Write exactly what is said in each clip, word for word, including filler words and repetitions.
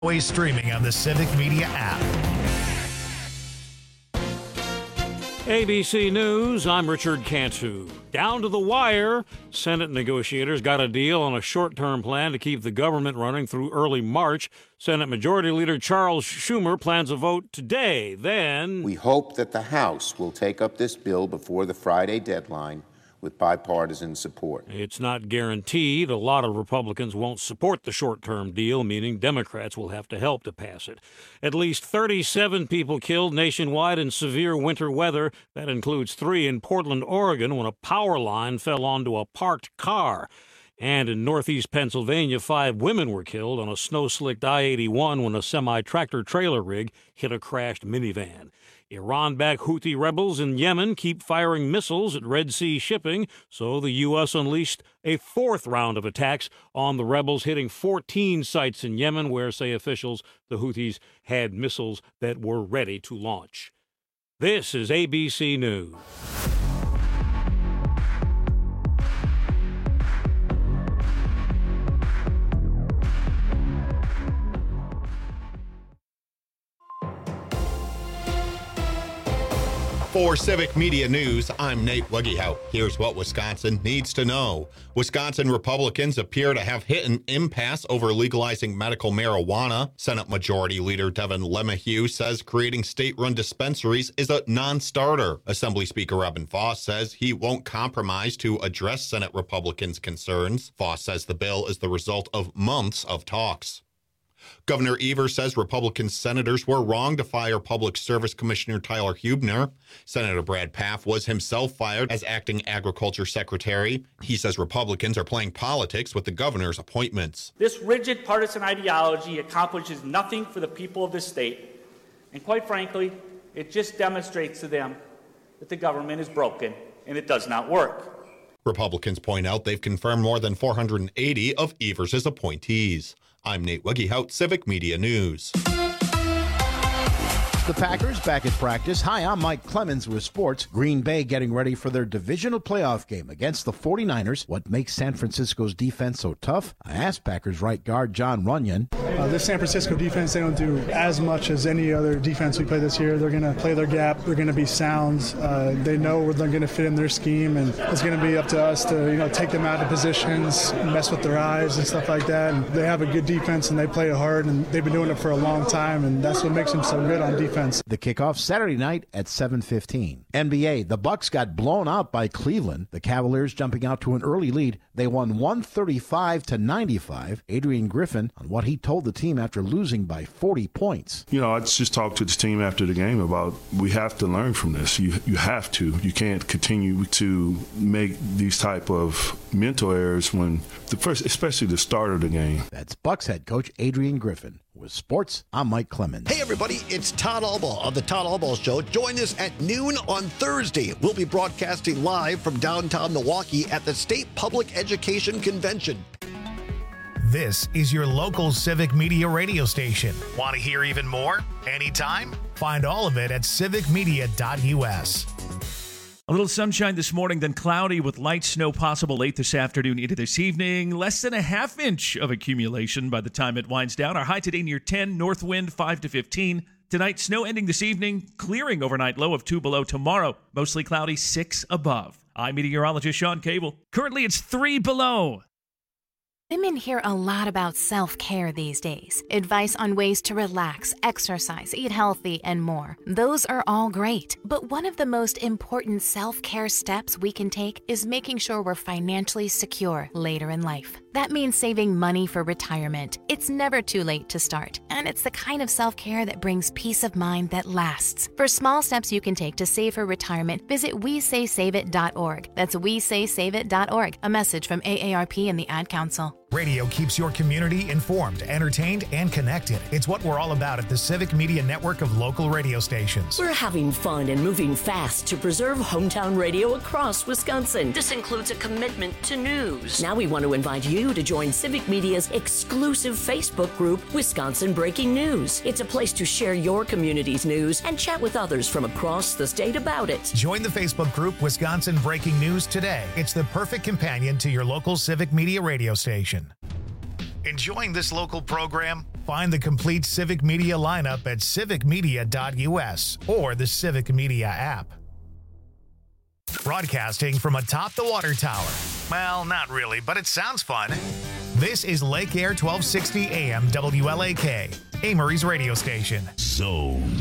Always streaming on the Civic Media app. A B C News, I'm Richard Cantu. Down to the wire, Senate negotiators got a deal on a short-term plan to keep the government running through early March. Senate Majority Leader Charles Schumer plans a vote today. Then we hope that the House will take up this bill before the Friday deadline with bipartisan support. It's not guaranteed. A lot of Republicans won't support the short-term deal, meaning Democrats will have to help to pass it. At least thirty-seven people killed nationwide in severe winter weather. That includes three in Portland, Oregon, when a power line fell onto a parked car. And in northeast Pennsylvania, five women were killed on a snow-slicked I eighty-one when a semi-tractor trailer rig hit a crashed minivan. Iran-backed Houthi rebels in Yemen keep firing missiles at Red Sea shipping, so the U S unleashed a fourth round of attacks on the rebels, hitting fourteen sites in Yemen where, say officials, the Houthis had missiles that were ready to launch. This is A B C News. For Civic Media News, I'm Nate Wuggehout. Here's what Wisconsin needs to know. Wisconsin Republicans appear to have hit an impasse over legalizing medical marijuana. Senate Majority Leader Devin LeMahieu says creating state-run dispensaries is a non-starter. Assembly Speaker Evan Foss says he won't compromise to address Senate Republicans' concerns. Foss says the bill is the result of months of talks. Governor Evers says Republican senators were wrong to fire Public Service Commissioner Tyler Huebner. Senator Brad Pfaff was himself fired as acting agriculture secretary. He says Republicans are playing politics with the governor's appointments. This rigid partisan ideology accomplishes nothing for the people of this state. And quite frankly, it just demonstrates to them that the government is broken and it does not work. Republicans point out they've confirmed more than four hundred eighty of Evers' appointees. I'm Nate Wuggehout, Civic Media News. The Packers back at practice. Hi, I'm Mike Clemens with sports. Green Bay getting ready for their divisional playoff game against the forty-niners. What makes San Francisco's defense so tough? I asked Packers right guard John Runyon. Uh, this San Francisco defense, they don't do as much as any other defense we play this year. They're going to play their gap. They're going to be sound. Uh, they know where they're going to fit in their scheme, and it's going to be up to us to, you know, take them out of positions, mess with their eyes and stuff like that. And they have a good defense, and they play it hard, and they've been doing it for a long time, and that's what makes them so good on defense. The kickoff Saturday night at seven fifteen. N B A, the Bucks got blown out by Cleveland. The Cavaliers jumping out to an early lead. They won one thirty-five to ninety-five. Adrian Griffin on what he told the team after losing by forty points. You know, I just talked to the team after the game about we have to learn from this. You you have to. You can't continue to make these type of mental errors when the first, especially the start of the game. That's Bucks head coach Adrian Griffin. With sports, I'm Mike Clemens. Hey, everybody, it's Todd Albaugh of the Todd Albaugh Show. Join us at noon on Thursday. We'll be broadcasting live from downtown Milwaukee at the State Public Education Convention. This is your local Civic Media radio station. Want to hear even more? Anytime? Find all of it at civic media dot u s. A little sunshine this morning, then cloudy with light snow possible late this afternoon into this evening. Less than a half inch of accumulation by the time it winds down. Our high today near ten, north wind five to fifteen. Tonight, snow ending this evening, clearing overnight low of two below. Tomorrow, mostly cloudy, six above. I'm meteorologist Sean Cable. Currently, it's three below. Women hear a lot about self-care these days. Advice on ways to relax, exercise, eat healthy, and more. Those are all great. But one of the most important self-care steps we can take is making sure we're financially secure later in life. That means saving money for retirement. It's never too late to start, and it's the kind of self-care that brings peace of mind that lasts. For small steps you can take to save for retirement, visit we say save it dot org. That's we say save it dot org. A message from A A R P and the Ad Council. Radio keeps your community informed, entertained, and connected. It's what we're all about at the Civic Media Network of local radio stations. We're having fun and moving fast to preserve hometown radio across Wisconsin. This includes a commitment to news. Now we want to invite you to join Civic Media's exclusive Facebook group, Wisconsin Breaking News. It's a place to share your community's news and chat with others from across the state about it. Join the Facebook group, Wisconsin Breaking News, today. It's the perfect companion to your local Civic Media radio station. Enjoying this local program? Find the complete Civic Media lineup at civic media dot u s or the Civic Media app. Broadcasting from atop the water tower. Well, not really, but it sounds fun. This is Lake Air twelve sixty A M W L A K, Amory's radio station. Zone.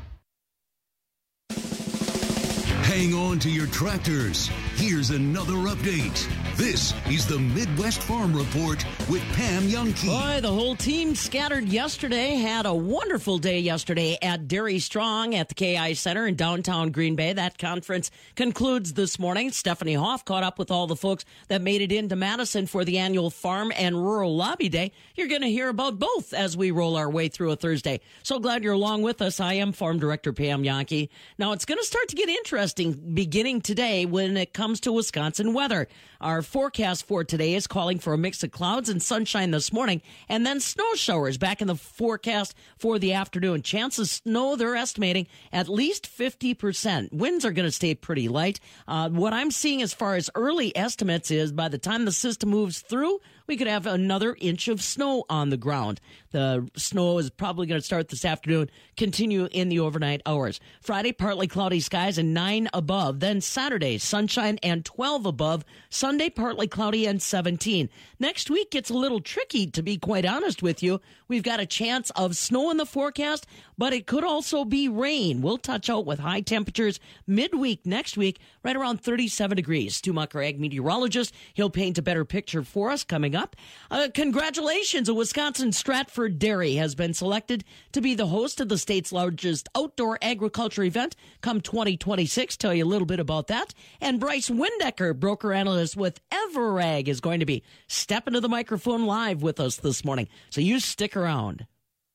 Hang on to your tractors. Here's another update. This is the Midwest Farm Report with Pam Youngkey. Boy, the whole team scattered yesterday. Had a wonderful day yesterday at Dairy Strong at the K I Center in downtown Green Bay. That conference concludes this morning. Stephanie Hoff caught up with all the folks that made it into Madison for the annual Farm and Rural Lobby Day. You're going to hear about both as we roll our way through a Thursday. So glad you're along with us. I am Farm Director Pam Youngkey. Now, it's going to start to get interesting beginning today when it comes to Wisconsin weather. Our forecast for today is calling for a mix of clouds and sunshine this morning, and then snow showers back in the forecast for the afternoon. Chances of snow, they're estimating at least fifty percent. Winds are going to stay pretty light. Uh, what I'm seeing as far as early estimates is by the time the system moves through, we could have another inch of snow on the ground. The snow is probably going to start this afternoon, continue in the overnight hours. Friday, partly cloudy skies and nine above. Then Saturday, sunshine and twelve above. Sunday, partly cloudy and seventeen. Next week gets a little tricky, to be quite honest with you. We've got a chance of snow in the forecast, but it could also be rain. We'll touch out with high temperatures midweek next week, right around thirty-seven degrees. Stu Mucker, ag meteorologist, he'll paint a better picture for us coming up. Uh, congratulations, a Wisconsin Stratford Dairy has been selected to be the host of the state's largest outdoor agriculture event come twenty twenty-six. Tell you a little bit about that. And Bryce Windecker, broker analyst with Everag, is going to be stepping to the microphone live with us this morning. So you stick around.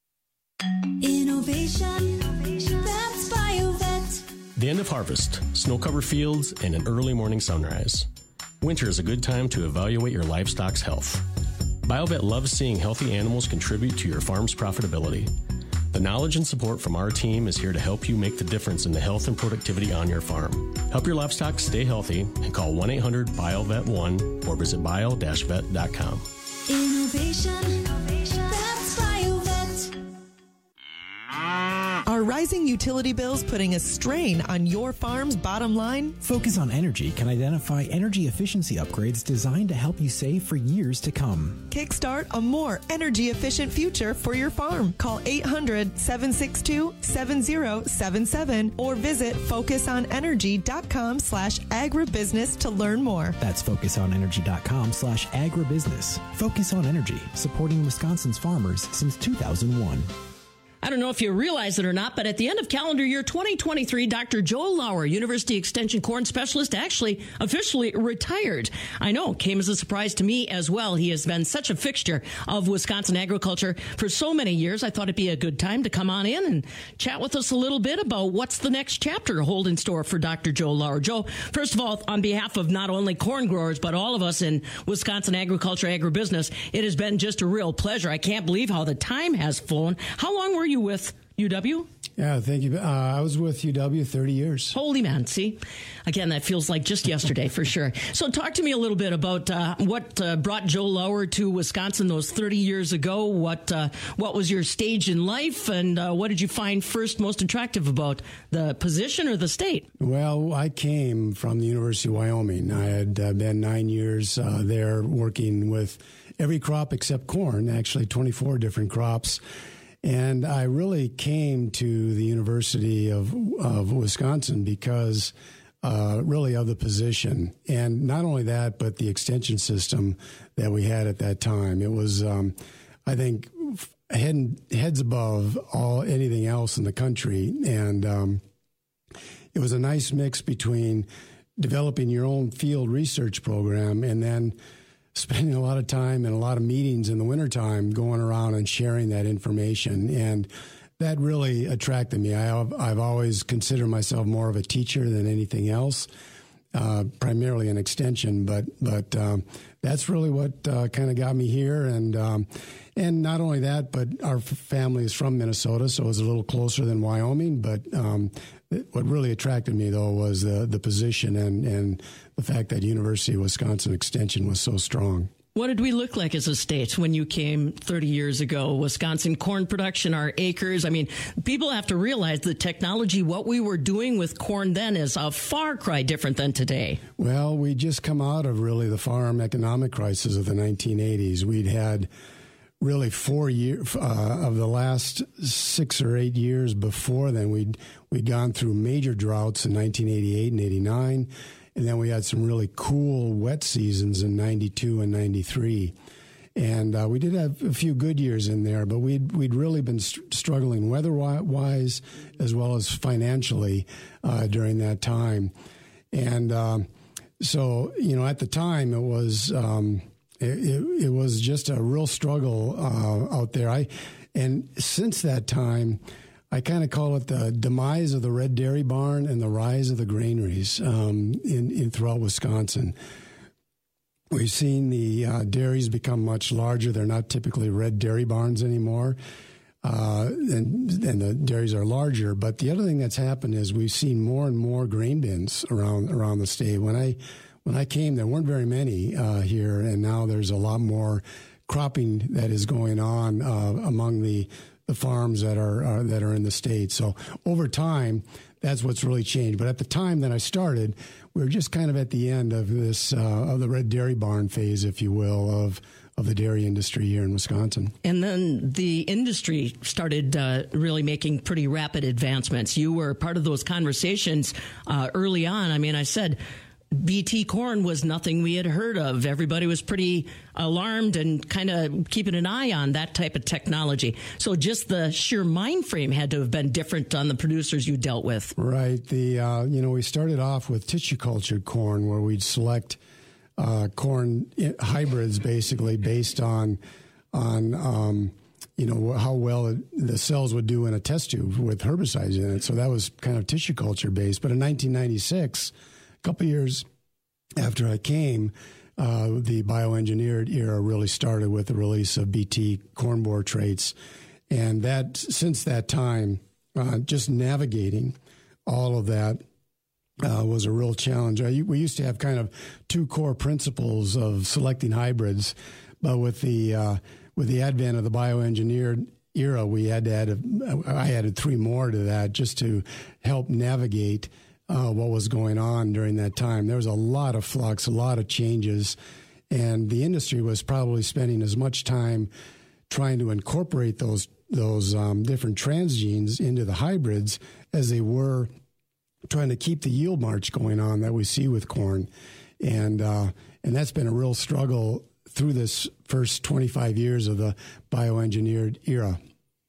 Innovation, that's BioVet. The end of harvest, snow-covered fields, and an early morning sunrise. Winter is a good time to evaluate your livestock's health. BioVet loves seeing healthy animals contribute to your farm's profitability. The knowledge and support from our team is here to help you make the difference in the health and productivity on your farm. Help your livestock stay healthy and call one eight hundred B I O V E T one or visit bio dash vet dot com. Innovation, that's BioVet. Are rising utility bills putting a strain on your farm's bottom line? Focus on Energy can identify energy efficiency upgrades designed to help you save for years to come. Kickstart a more energy-efficient future for your farm. Call eight hundred, seven six two, seven zero seven seven or visit focusonenergy.com slash agribusiness to learn more. That's focusonenergy.com slash agribusiness. Focus on Energy, supporting Wisconsin's farmers since two thousand one. I don't know if you realize it or not, but at the end of calendar year twenty twenty-three, Doctor Joe Lauer, University Extension Corn Specialist, actually officially retired. I know, came as a surprise to me as well. He has been such a fixture of Wisconsin agriculture for so many years. I thought it'd be a good time to come on in and chat with us a little bit about what's the next chapter hold in store for Doctor Joe Lauer. Joe, first of all, on behalf of not only corn growers, but all of us in Wisconsin agriculture, agribusiness, it has been just a real pleasure. I can't believe how the time has flown. How long were you with U W? Yeah, thank you. Uh, I was with U W thirty years. Holy man, see? Again, that feels like just yesterday for sure. So talk to me a little bit about uh, what uh, brought Joe Lauer to Wisconsin those thirty years ago. What uh, what was your stage in life, and uh, what did you find first most attractive about the position or the state? Well, I came from the University of Wyoming. I had uh, been nine years uh, there working with every crop except corn, actually twenty-four different crops. And I really came to the University of, of Wisconsin because uh, really of the position. And not only that, but the extension system that we had at that time. It was, um, I think, head, heads above all anything else in the country. And um, it was a nice mix between developing your own field research program and then spending a lot of time and a lot of meetings in the wintertime going around and sharing that information. And that really attracted me. I have, I've always considered myself more of a teacher than anything else, uh, primarily an extension. But but um, that's really what uh, kind of got me here. And um, and not only that, but our family is from Minnesota, so it was a little closer than Wyoming. But um, what really attracted me, though, was the, the position and, and the fact that University of Wisconsin Extension was so strong. What did we look like as a state when you came thirty years ago? Wisconsin corn production, our acres. I mean, people have to realize the technology, what we were doing with corn then is a far cry different than today. Well, we just come out of really the farm economic crisis of the nineteen eighties. We'd had really four years uh, of the last six or eight years before then. We'd, we'd gone through major droughts in nineteen eighty-eight and eighty-nine. And then we had some really cool wet seasons in ninety-two and ninety-three. And uh, we did have a few good years in there, but we'd, we'd really been st- struggling weather-wise as well as financially uh, during that time. And uh, so, you know, at the time it was um, it, it, it was just a real struggle uh, out there. I And since that time, I kind of call it the demise of the red dairy barn and the rise of the granaries um, in, in throughout Wisconsin. We've seen the uh, dairies become much larger. They're not typically red dairy barns anymore, uh, and, and the dairies are larger. But the other thing that's happened is we've seen more and more grain bins around around the state. When I when I came, there weren't very many uh, here, and now there's a lot more cropping that is going on uh, among the the farms that are uh, that are in the state. So over time, that's what's really changed. But at the time that I started, we were just kind of at the end of this uh, of the red dairy barn phase, if you will, of of the dairy industry here in Wisconsin. And then the industry started uh, really making pretty rapid advancements. You were part of those conversations uh, early on. I mean, I said B T corn was nothing we had heard of. Everybody was pretty alarmed and kind of keeping an eye on that type of technology. So just the sheer mind frame had to have been different on the producers you dealt with. Right. The uh, you know, we started off with tissue cultured corn, where we'd select uh, corn hybrids basically based on on um, you know how well it, the cells would do in a test tube with herbicides in it. So that was kind of tissue culture based. But in nineteen ninety-six, a couple of years after I came, uh, the bioengineered era really started with the release of B T corn borer traits. And that, since that time, uh, just navigating all of that uh, was a real challenge. I, we used to have kind of two core principles of selecting hybrids, but with the uh, with the advent of the bioengineered era, we had to add, a, I added three more to that just to help navigate Uh, what was going on during that time. There was a lot of flux, a lot of changes, and the industry was probably spending as much time trying to incorporate those those um, different transgenes into the hybrids as they were trying to keep the yield march going on that we see with corn. And uh, and that's been a real struggle through this first twenty-five years of the bioengineered era.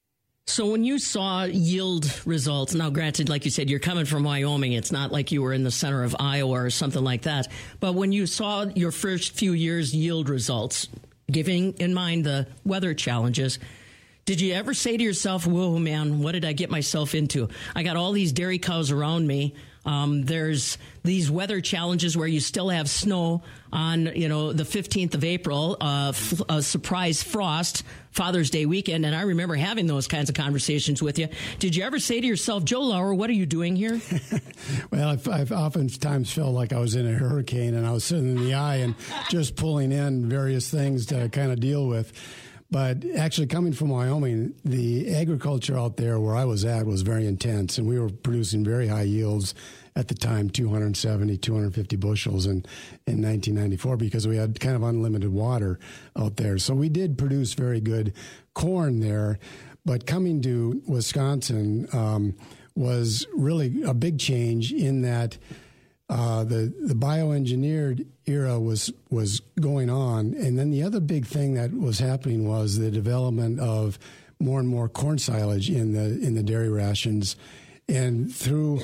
So when you saw yield results, now granted, like you said, you're coming from Wyoming. It's not like you were in the center of Iowa or something like that. But when you saw your first few years yield results, giving in mind the weather challenges, did you ever say to yourself, whoa, man, what did I get myself into? I got all these dairy cows around me. Um, there's these weather challenges where you still have snow on, you know, the fifteenth of April, uh, f- a surprise frost, Father's Day weekend. And I remember having those kinds of conversations with you. Did you ever say to yourself, Joe Lauer, what are you doing here? Well, I've, I've oftentimes felt like I was in a hurricane and I was sitting in the eye and just pulling in various things to kind of deal with. But actually, coming from Wyoming, the agriculture out there where I was at was very intense, and we were producing very high yields at the time, two hundred seventy, two hundred fifty bushels in, in nineteen ninety-four, because we had kind of unlimited water out there. So we did produce very good corn there. But coming to Wisconsin um, was really a big change in that Uh, the the bioengineered era was was going on, and then the other big thing that was happening was the development of more and more corn silage in the in the dairy rations, and through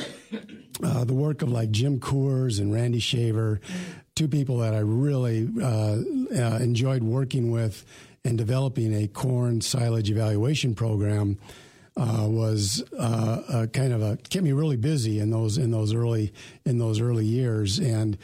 uh, the work of like Jim Coors and Randy Shaver, two people that I really uh, uh, enjoyed working with and developing a corn silage evaluation program. Uh, was uh, uh, kind of a kept me really busy in those in those early in those early years, and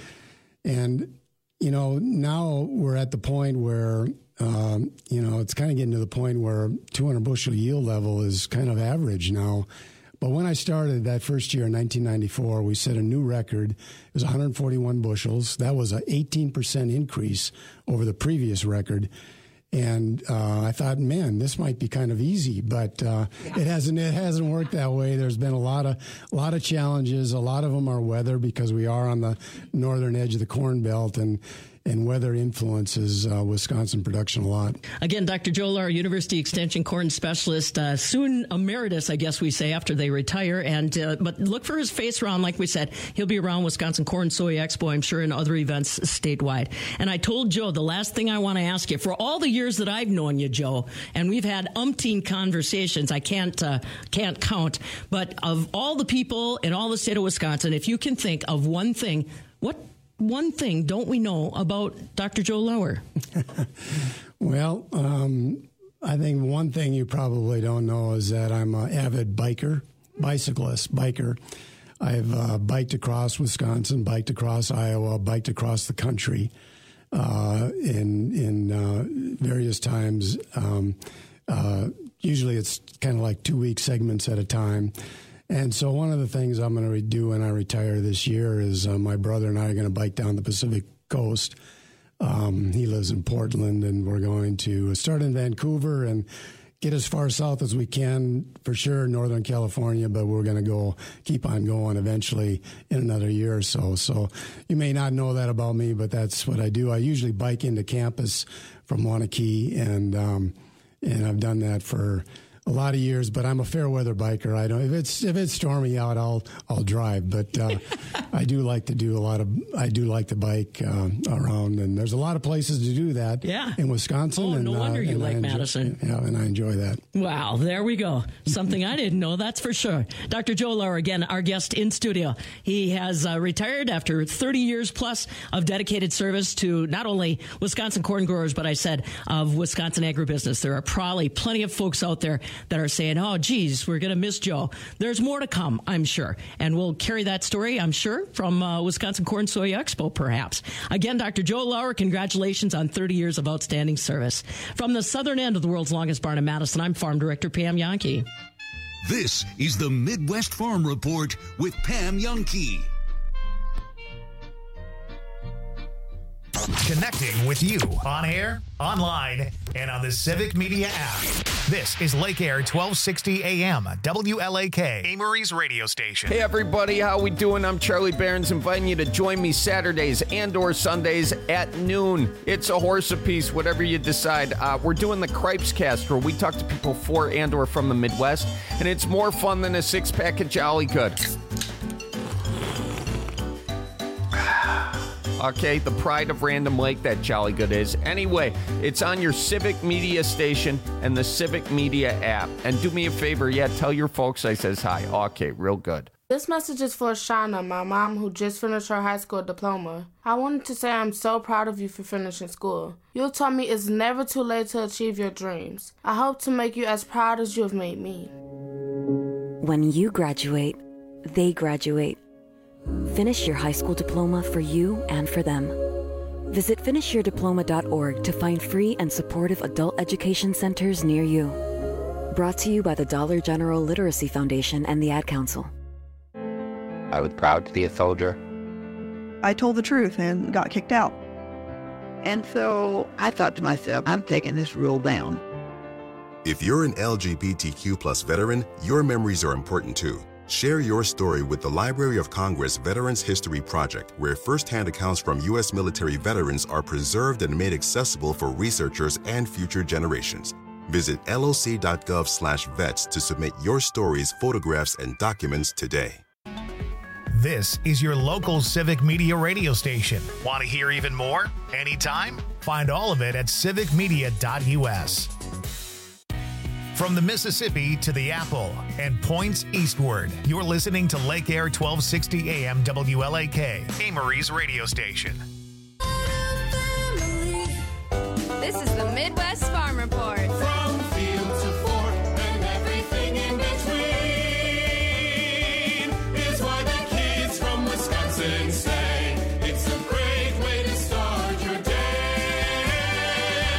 and you know now we're at the point where um, you know it's kind of getting to the point where two hundred bushel yield level is kind of average now, But when I started that first year in nineteen ninety-four, we set a new record. It was one hundred forty-one bushels. That was an eighteen percent increase over the previous record. And uh, I thought, man, this might be kind of easy, but uh, yeah. it hasn't. It hasn't worked that way. There's been a lot of, a lot of challenges. A lot of them are weather because we are on the northern edge of the Corn Belt, and and weather influences uh, Wisconsin production a lot. Again, Doctor Joe Lauer, University Extension corn specialist, uh, soon emeritus, I guess we say, after they retire. And uh, but look for his face around, like we said. He'll be around Wisconsin Corn Soy Expo, I'm sure, and other events statewide. And I told Joe, the last thing I want to ask you, for all the years that I've known you, Joe, and we've had umpteen conversations, I can't uh, can't count, but of all the people in all the state of Wisconsin, if you can think of one thing, what one thing don't we know about Doctor Joe Lauer? Well, um, I think one thing you probably don't know is that I'm an avid biker, bicyclist, biker. I've uh, biked across Wisconsin, biked across Iowa, biked across the country uh, in in uh, various times. Um, uh, usually it's kind of like two-week segments at a time. And so one of the things I'm going to do when I retire this year is uh, my brother and I are going to bike down the Pacific Coast. Um, he lives in Portland, and we're going to start in Vancouver and get as far south as we can, for sure, Northern California, but we're going to go keep on going eventually in another year or so. So you may not know that about me, but that's what I do. I usually bike into campus from Wanakee, and um, and I've done that for a lot of years, but I'm a fair weather biker. I don't if it's if it's stormy out, I'll I'll drive. But uh, I do like to do a lot of I do like to bike uh, around, and there's a lot of places to do that. Yeah. in Wisconsin. Oh, and, no wonder uh, you and like I enjoy, Madison. Yeah, and I enjoy that. Wow, there we go. Something I didn't know, that's for sure. Doctor Joe Lauer, again, our guest in studio. He has uh, retired after thirty years plus of dedicated service to not only Wisconsin corn growers, but I said of Wisconsin agribusiness. There are probably plenty of folks out there that are saying, oh, geez, we're going to miss Joe. There's more to come, I'm sure. And we'll carry that story, I'm sure, from uh, Wisconsin Corn Soy Expo, perhaps. Again, Doctor Joe Lauer, congratulations on thirty years of outstanding service. From the southern end of the world's longest barn in Madison, I'm Farm Director Pam Yankee. This is the Midwest Farm Report with Pam Yankee. Connecting with you on air, online, and on the Civic Media app. This is Lake Air twelve sixty A M, W L A K, Amory's radio station. Hey everybody, how we doing? I'm Charlie Barons, inviting you to join me Saturdays and or Sundays at noon. It's a horse apiece, whatever you decide. Uh, we're doing the Cripes Cast, where we talk to people for and or from the Midwest, and it's more fun than a six-pack of Jolly Good. Okay, the pride of Random Lake, that Jolly Good is. Anyway, it's on your Civic Media station and the Civic Media app. And do me a favor, yeah, tell your folks I says hi. Okay, real good. This message is for Shauna, my mom, who just finished her high school diploma. I wanted to say I'm so proud of you for finishing school. You taught me it's never too late to achieve your dreams. I hope to make you as proud as you have made me. When you graduate, they graduate. Finish your high school diploma for you and for them. Visit finish your diploma dot org to find free and supportive adult education centers near you. Brought to you by the Dollar General Literacy Foundation and the Ad Council. I was proud to be a soldier. I told the truth and got kicked out. And so I thought to myself, I'm taking this rule down. If you're an L G B T Q plus veteran, your memories are important too. Share your story with the Library of Congress Veterans History Project, where firsthand accounts from U S military veterans are preserved and made accessible for researchers and future generations. Visit L O C dot gov slash vets to submit your stories, photographs, and documents today. This is your local Civic Media radio station. Want to hear even more? Anytime? Find all of it at civic media dot U S. From the Mississippi to the Apple and points eastward, you're listening to Lake Air twelve sixty A M W L A K, Amory's radio station. This is the Midwest Farm Report. From field to fork and everything in between is why the kids from Wisconsin say it's a great way to start your day.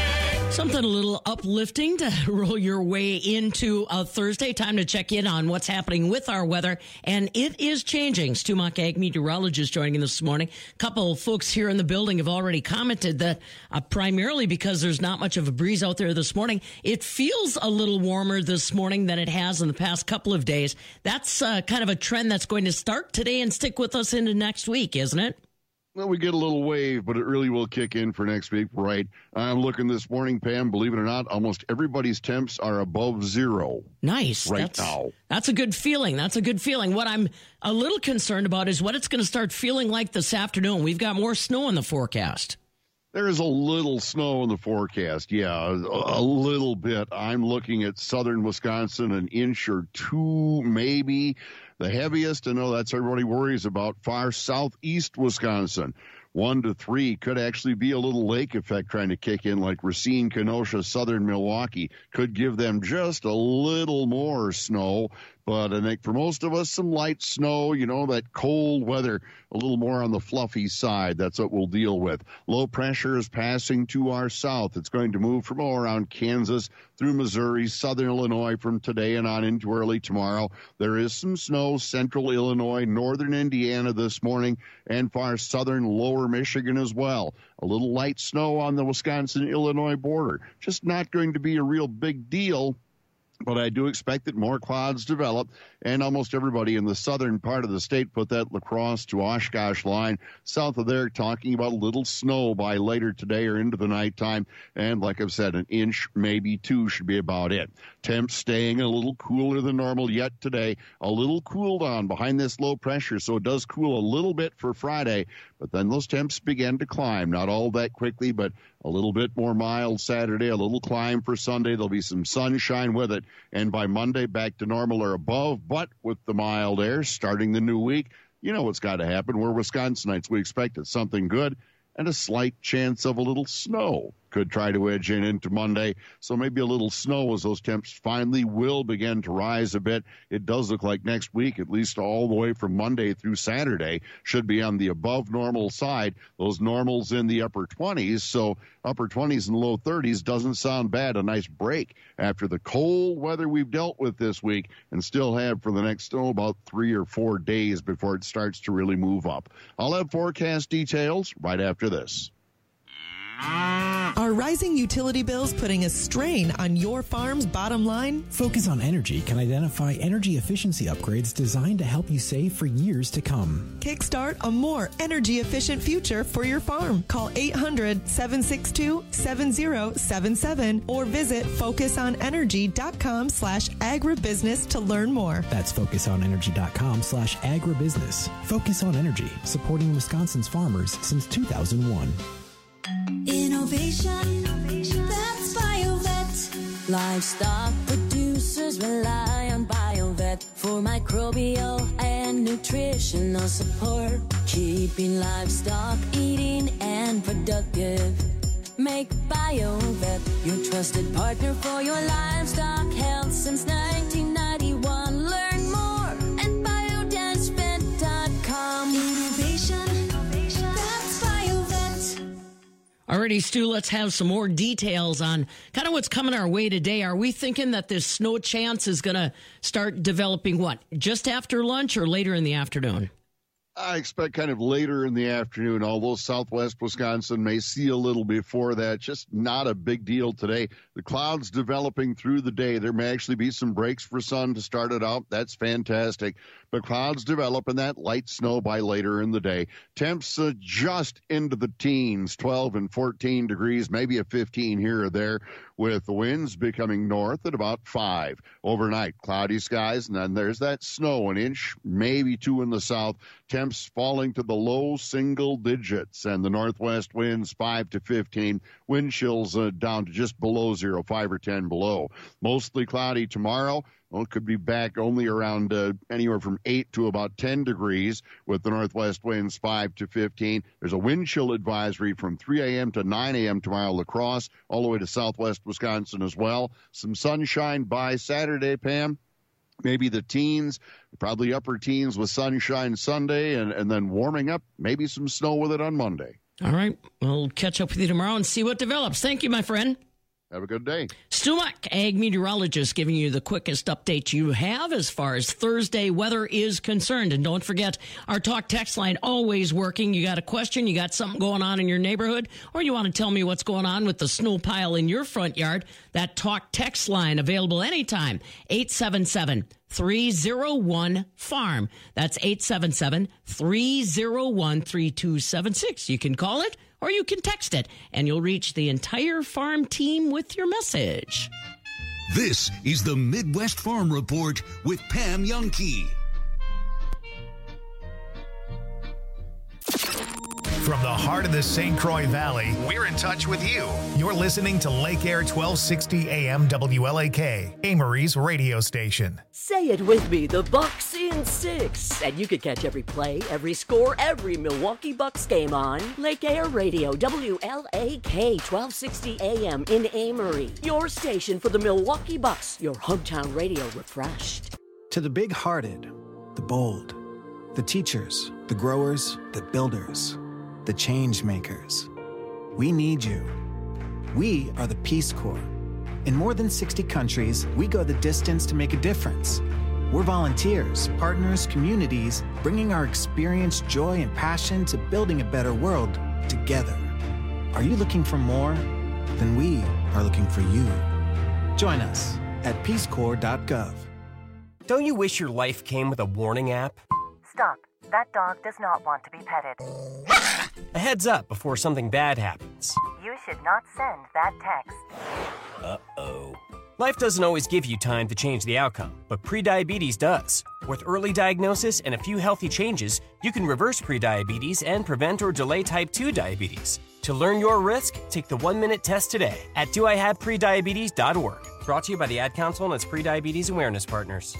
Something a little uplifting to roll your way into a Thursday. Time to check in on what's happening with our weather. And it is changing. Stu Mock, ag meteorologist, joining in this morning. A couple of folks here in the building have already commented that uh, primarily because there's not much of a breeze out there this morning, it feels a little warmer this morning than it has in the past couple of days. That's uh, kind of a trend that's going to start today and stick with us into next week, isn't it? Well, we get a little wave, but it really will kick in for next week, right? I'm looking this morning, Pam, believe it or not, almost everybody's temps are above zero. Nice. Right that's, now. That's a good feeling. That's a good feeling. What I'm a little concerned about is what it's going to start feeling like this afternoon. We've got more snow in the forecast. There is a little snow in the forecast, yeah, a, a little bit. I'm looking at southern Wisconsin, an inch or two, maybe. The heaviest, I know that's everybody worries about, far southeast Wisconsin. One to three could actually be a little lake effect trying to kick in, like Racine, Kenosha, southern Milwaukee. Could give them just a little more snow. But I think for most of us, some light snow, you know, that cold weather, a little more on the fluffy side. That's what we'll deal with. Low pressure is passing to our south. It's going to move from all around Kansas through Missouri, southern Illinois from today and on into early tomorrow. There is some snow, central Illinois, northern Indiana this morning, and far southern lower Michigan as well. A little light snow on the Wisconsin-Illinois border. Just not going to be a real big deal. But I do expect that more clouds develop, and almost everybody in the southern part of the state put that La Crosse to Oshkosh line. South of there, talking about a little snow by later today or into the nighttime. And like I've said, an inch, maybe two should be about it. Temps staying a little cooler than normal yet today. A little cool down behind this low pressure, so it does cool a little bit for Friday. But then those temps begin to climb. Not all that quickly, but a little bit more mild Saturday, a little climb for Sunday. There'll be some sunshine with it. And by Monday, back to normal or above. But with the mild air starting the new week, you know what's got to happen. We're Wisconsinites. We expected something good and a slight chance of a little snow. Could try to edge in into Monday. So maybe a little snow as those temps finally will begin to rise a bit. It does look like next week, at least all the way from Monday through Saturday, should be on the above normal side. Those normals in the upper twenties. So upper twenties and low thirties doesn't sound bad. A nice break after the cold weather we've dealt with this week and still have for the next, oh, about three or four days before it starts to really move up. I'll have forecast details right after this. Are rising utility bills putting a strain on your farm's bottom line? Focus on Energy can identify energy efficiency upgrades designed to help you save for years to come. Kickstart a more energy efficient future for your farm. Call eight hundred, seven six two, seven zero seven seven or visit focusonenergy.com slash agribusiness to learn more. That's focusonenergy.com slash agribusiness. Focus on Energy, supporting Wisconsin's farmers since two thousand one. Innovation, that's BioVet. Livestock producers rely on BioVet for microbial and nutritional support, keeping livestock eating and productive. Make BioVet your trusted partner for your livestock health since nineteen ninety-one. Learn more at bio dash vet dot com. Innovation. Alrighty, Stu, let's have some more details on kind of what's coming our way today. Are we thinking that this snow chance is going to start developing, what, just after lunch or later in the afternoon? I expect kind of later in the afternoon, although southwest Wisconsin may see a little before that. Just not a big deal today. The clouds developing through the day. There may actually be some breaks for sun to start it out. That's fantastic. But clouds develop and that light snow by later in the day. Temps uh, just into the teens, twelve and fourteen degrees, maybe a fifteen here or there, with the winds becoming north at about five. Overnight, cloudy skies, and then there's that snow, an inch, maybe two in the south. Temps falling to the low single digits, and the northwest winds five to fifteen. Wind chills uh, down to just below zero, five or ten below. Mostly cloudy tomorrow. Well, it could be back only around uh, anywhere from eight to about ten degrees with the northwest winds five to fifteen. There's a wind chill advisory from three a.m. to nine a.m. tomorrow, La Crosse, all the way to southwest Wisconsin as well. Some sunshine by Saturday, Pam. Maybe the teens, probably upper teens with sunshine Sunday, and, and then warming up, maybe some snow with it on Monday. All right. We'll catch up with you tomorrow and see what develops. Thank you, my friend. Have a good day. Stu Muck, ag meteorologist, giving you the quickest update you have as far as Thursday weather is concerned. And don't forget, our talk text line always working. You got a question, you got something going on in your neighborhood, or you want to tell me what's going on with the snow pile in your front yard, that talk text line available anytime, eight seven seven, three oh one, farm. That's eight seven seven, three oh one, three two seven six. You can call it or you can text it, and you'll reach the entire farm team with your message. This is the Midwest Farm Report with Pam Youngkey. From the heart of the Saint Croix Valley, we're in touch with you. You're listening to Lake Air twelve sixty A M W L A K, Amory's radio station. Say it with me, the Bucks in six. And you could catch every play, every score, every Milwaukee Bucks game on Lake Air Radio, W L A K, twelve sixty A M in Amory. Your station for the Milwaukee Bucks, your hometown radio refreshed. To the big-hearted, the bold, the teachers, the growers, the builders, the change makers. We need you. We are the Peace Corps. In more than sixty countries, we go the distance to make a difference. We're volunteers, partners, communities, bringing our experience, joy, and passion to building a better world together. Are you looking for more? Then we are looking for you. Join us at peace corps dot gov. Don't you wish your life came with a warning app? Stop. That dog does not want to be petted. A heads up before something bad happens. You should not send that text. Uh-oh. Life doesn't always give you time to change the outcome, but prediabetes does. With early diagnosis and a few healthy changes, you can reverse prediabetes and prevent or delay type two diabetes. To learn your risk, take the one-minute test today at do I have prediabetes dot org. Brought to you by the Ad Council and its prediabetes awareness partners.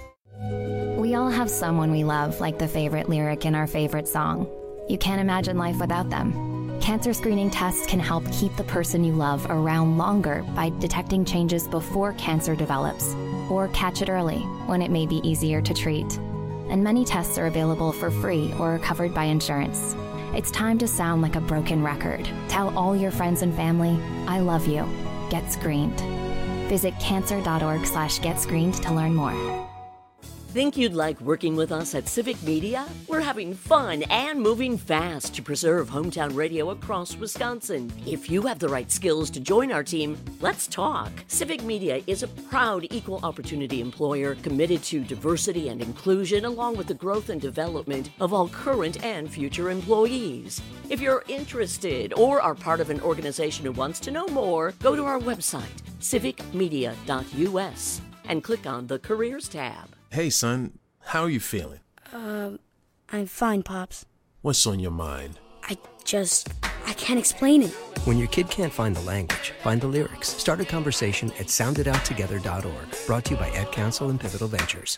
We all have someone we love, like the favorite lyric in our favorite song. You can't imagine life without them. Cancer screening tests can help keep the person you love around longer by detecting changes before cancer develops, or catch it early when it may be easier to treat. And many tests are available for free or are covered by insurance. It's time to sound like a broken record. Tell all your friends and family, I love you. Get screened. Visit cancer.org slash get screened to learn more. Think you'd like working with us at Civic Media? We're having fun and moving fast to preserve hometown radio across Wisconsin. If you have the right skills to join our team, let's talk. Civic Media is a proud equal opportunity employer committed to diversity and inclusion, along with the growth and development of all current and future employees. If you're interested or are part of an organization who wants to know more, go to our website, civic media dot u s, and click on the Careers tab. Hey, son, how are you feeling? Um, uh, I'm fine, Pops. What's on your mind? I just, I can't explain it. When your kid can't find the language, find the lyrics. Start a conversation at sound it out together dot org. Brought to you by Ad Council and Pivotal Ventures.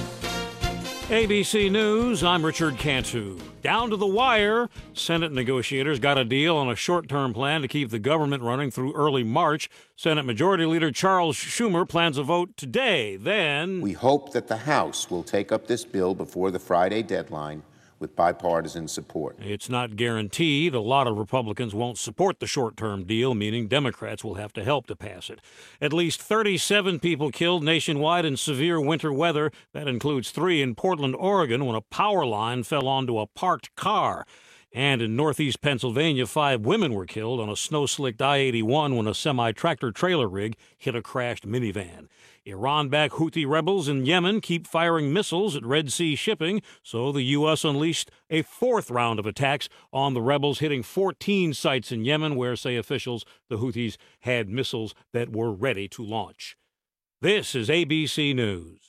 A B C News, I'm Richard Cantu. Down to the wire, Senate negotiators got a deal on a short-term plan to keep the government running through early March. Senate Majority Leader Charles Schumer plans a vote today. Then we hope that the House will take up this bill before the Friday deadline with bipartisan support. It's not guaranteed. A lot of Republicans won't support the short-term deal, meaning Democrats will have to help to pass it. At least thirty-seven people killed nationwide in severe winter weather. That includes three in Portland, Oregon, when a power line fell onto a parked car. And in northeast Pennsylvania, five women were killed on a snow-slicked I eighty-one when a semi-tractor trailer rig hit a crashed minivan. Iran-backed Houthi rebels in Yemen keep firing missiles at Red Sea shipping, so the U S unleashed a fourth round of attacks on the rebels, hitting fourteen sites in Yemen where, say officials, the Houthis had missiles that were ready to launch. This is A B C News.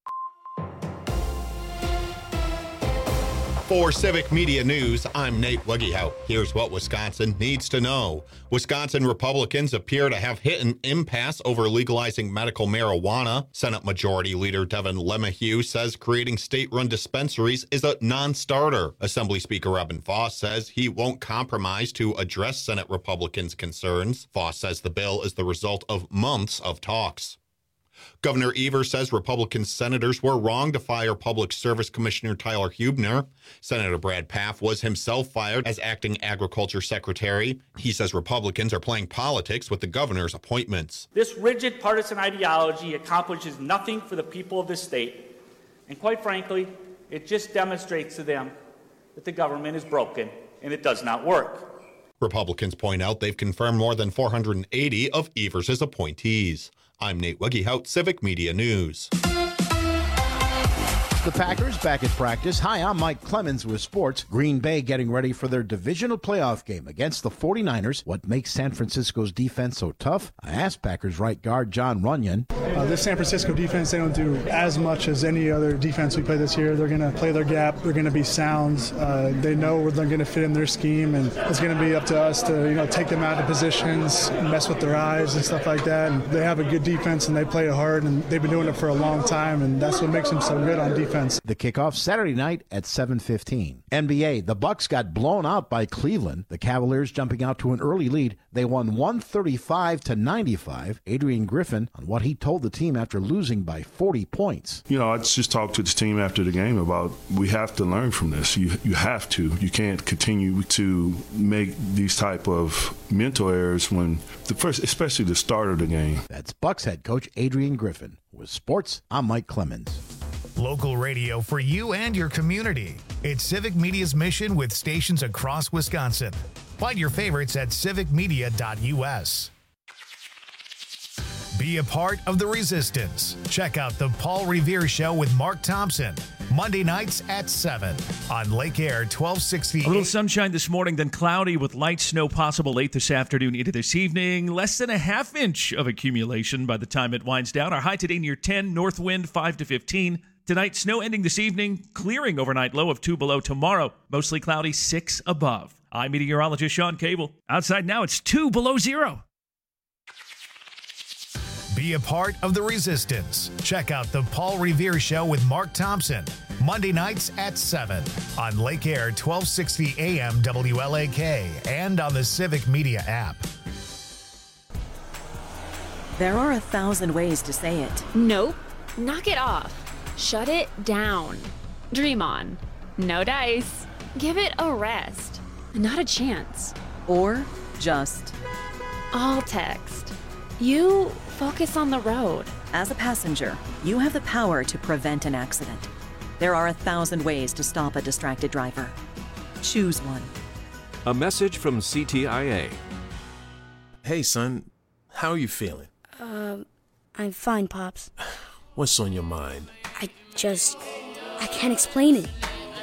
For Civic Media News, I'm Nate Wuggehout. Here's what Wisconsin needs to know. Wisconsin Republicans appear to have hit an impasse over legalizing medical marijuana. Senate Majority Leader Devin LeMahieu says creating state-run dispensaries is a non-starter. Assembly Speaker Evan Foss says he won't compromise to address Senate Republicans' concerns. Foss says the bill is the result of months of talks. Governor Evers says Republican senators were wrong to fire Public Service Commissioner Tyler Huebner. Senator Brad Pfaff was himself fired as acting agriculture secretary. He says Republicans are playing politics with the governor's appointments. This rigid partisan ideology accomplishes nothing for the people of this state. And quite frankly, it just demonstrates to them that the government is broken and it does not work. Republicans point out they've confirmed more than four hundred eighty of Evers' appointees. I'm Nate Wegehout, Civic Media News. The Packers back at practice. Hi, I'm Mike Clemens with sports. Green Bay getting ready for their divisional playoff game against the forty-niners. What makes San Francisco's defense so tough? I asked Packers right guard John Runyon. Uh, this San Francisco defense, they don't do as much as any other defense we play this year. They're going to play their gap. They're going to be sound. Uh, they know they're going to fit in their scheme, and it's going to be up to us to, you know, take them out of positions, mess with their eyes and stuff like that. And they have a good defense, and they play it hard, and they've been doing it for a long time, and that's what makes them so good on defense. The kickoff Saturday night at seven fifteen. N B A, the Bucks got blown out by Cleveland. The Cavaliers jumping out to an early lead. They won one thirty-five to ninety-five. Adrian Griffin on what he told the team after losing by forty points. You know, I just talked to the team after the game about we have to learn from this. You you have to. You can't continue to make these type of mental errors when the first, especially the start of the game. That's Bucks head coach Adrian Griffin. With sports, I'm Mike Clemens. Local radio for you and your community. It's Civic Media's mission with stations across Wisconsin. Find your favorites at civic media dot u s. Be a part of the resistance. Check out the Paul Revere Show with Mark Thompson. Monday nights at seven on Lake Air twelve sixty. A little sunshine this morning, then cloudy with light snow possible late this afternoon into this evening. Less than a half inch of accumulation by the time it winds down. Our high today near ten, north wind five to fifteen. Tonight, snow ending this evening, clearing overnight low of two below. Tomorrow, mostly cloudy, six above. I'm meteorologist Sean Cable. Outside now, it's two below zero. Be a part of the resistance. Check out the Paul Revere Show with Mark Thompson. Monday nights at seven on Lake Air twelve sixty A M W L A K and on the Civic Media app. There are a thousand ways to say it. Nope. Knock it off. Shut it down. Dream on. No dice. Give it a rest. Not a chance. Or just all text. You focus on the road. As a passenger, you have the power to prevent an accident. There are a thousand ways to stop a distracted driver. Choose one. A message from C T I A. Hey, son, how are you feeling? Um, I'm fine, Pops. What's on your mind? I just, I can't explain it.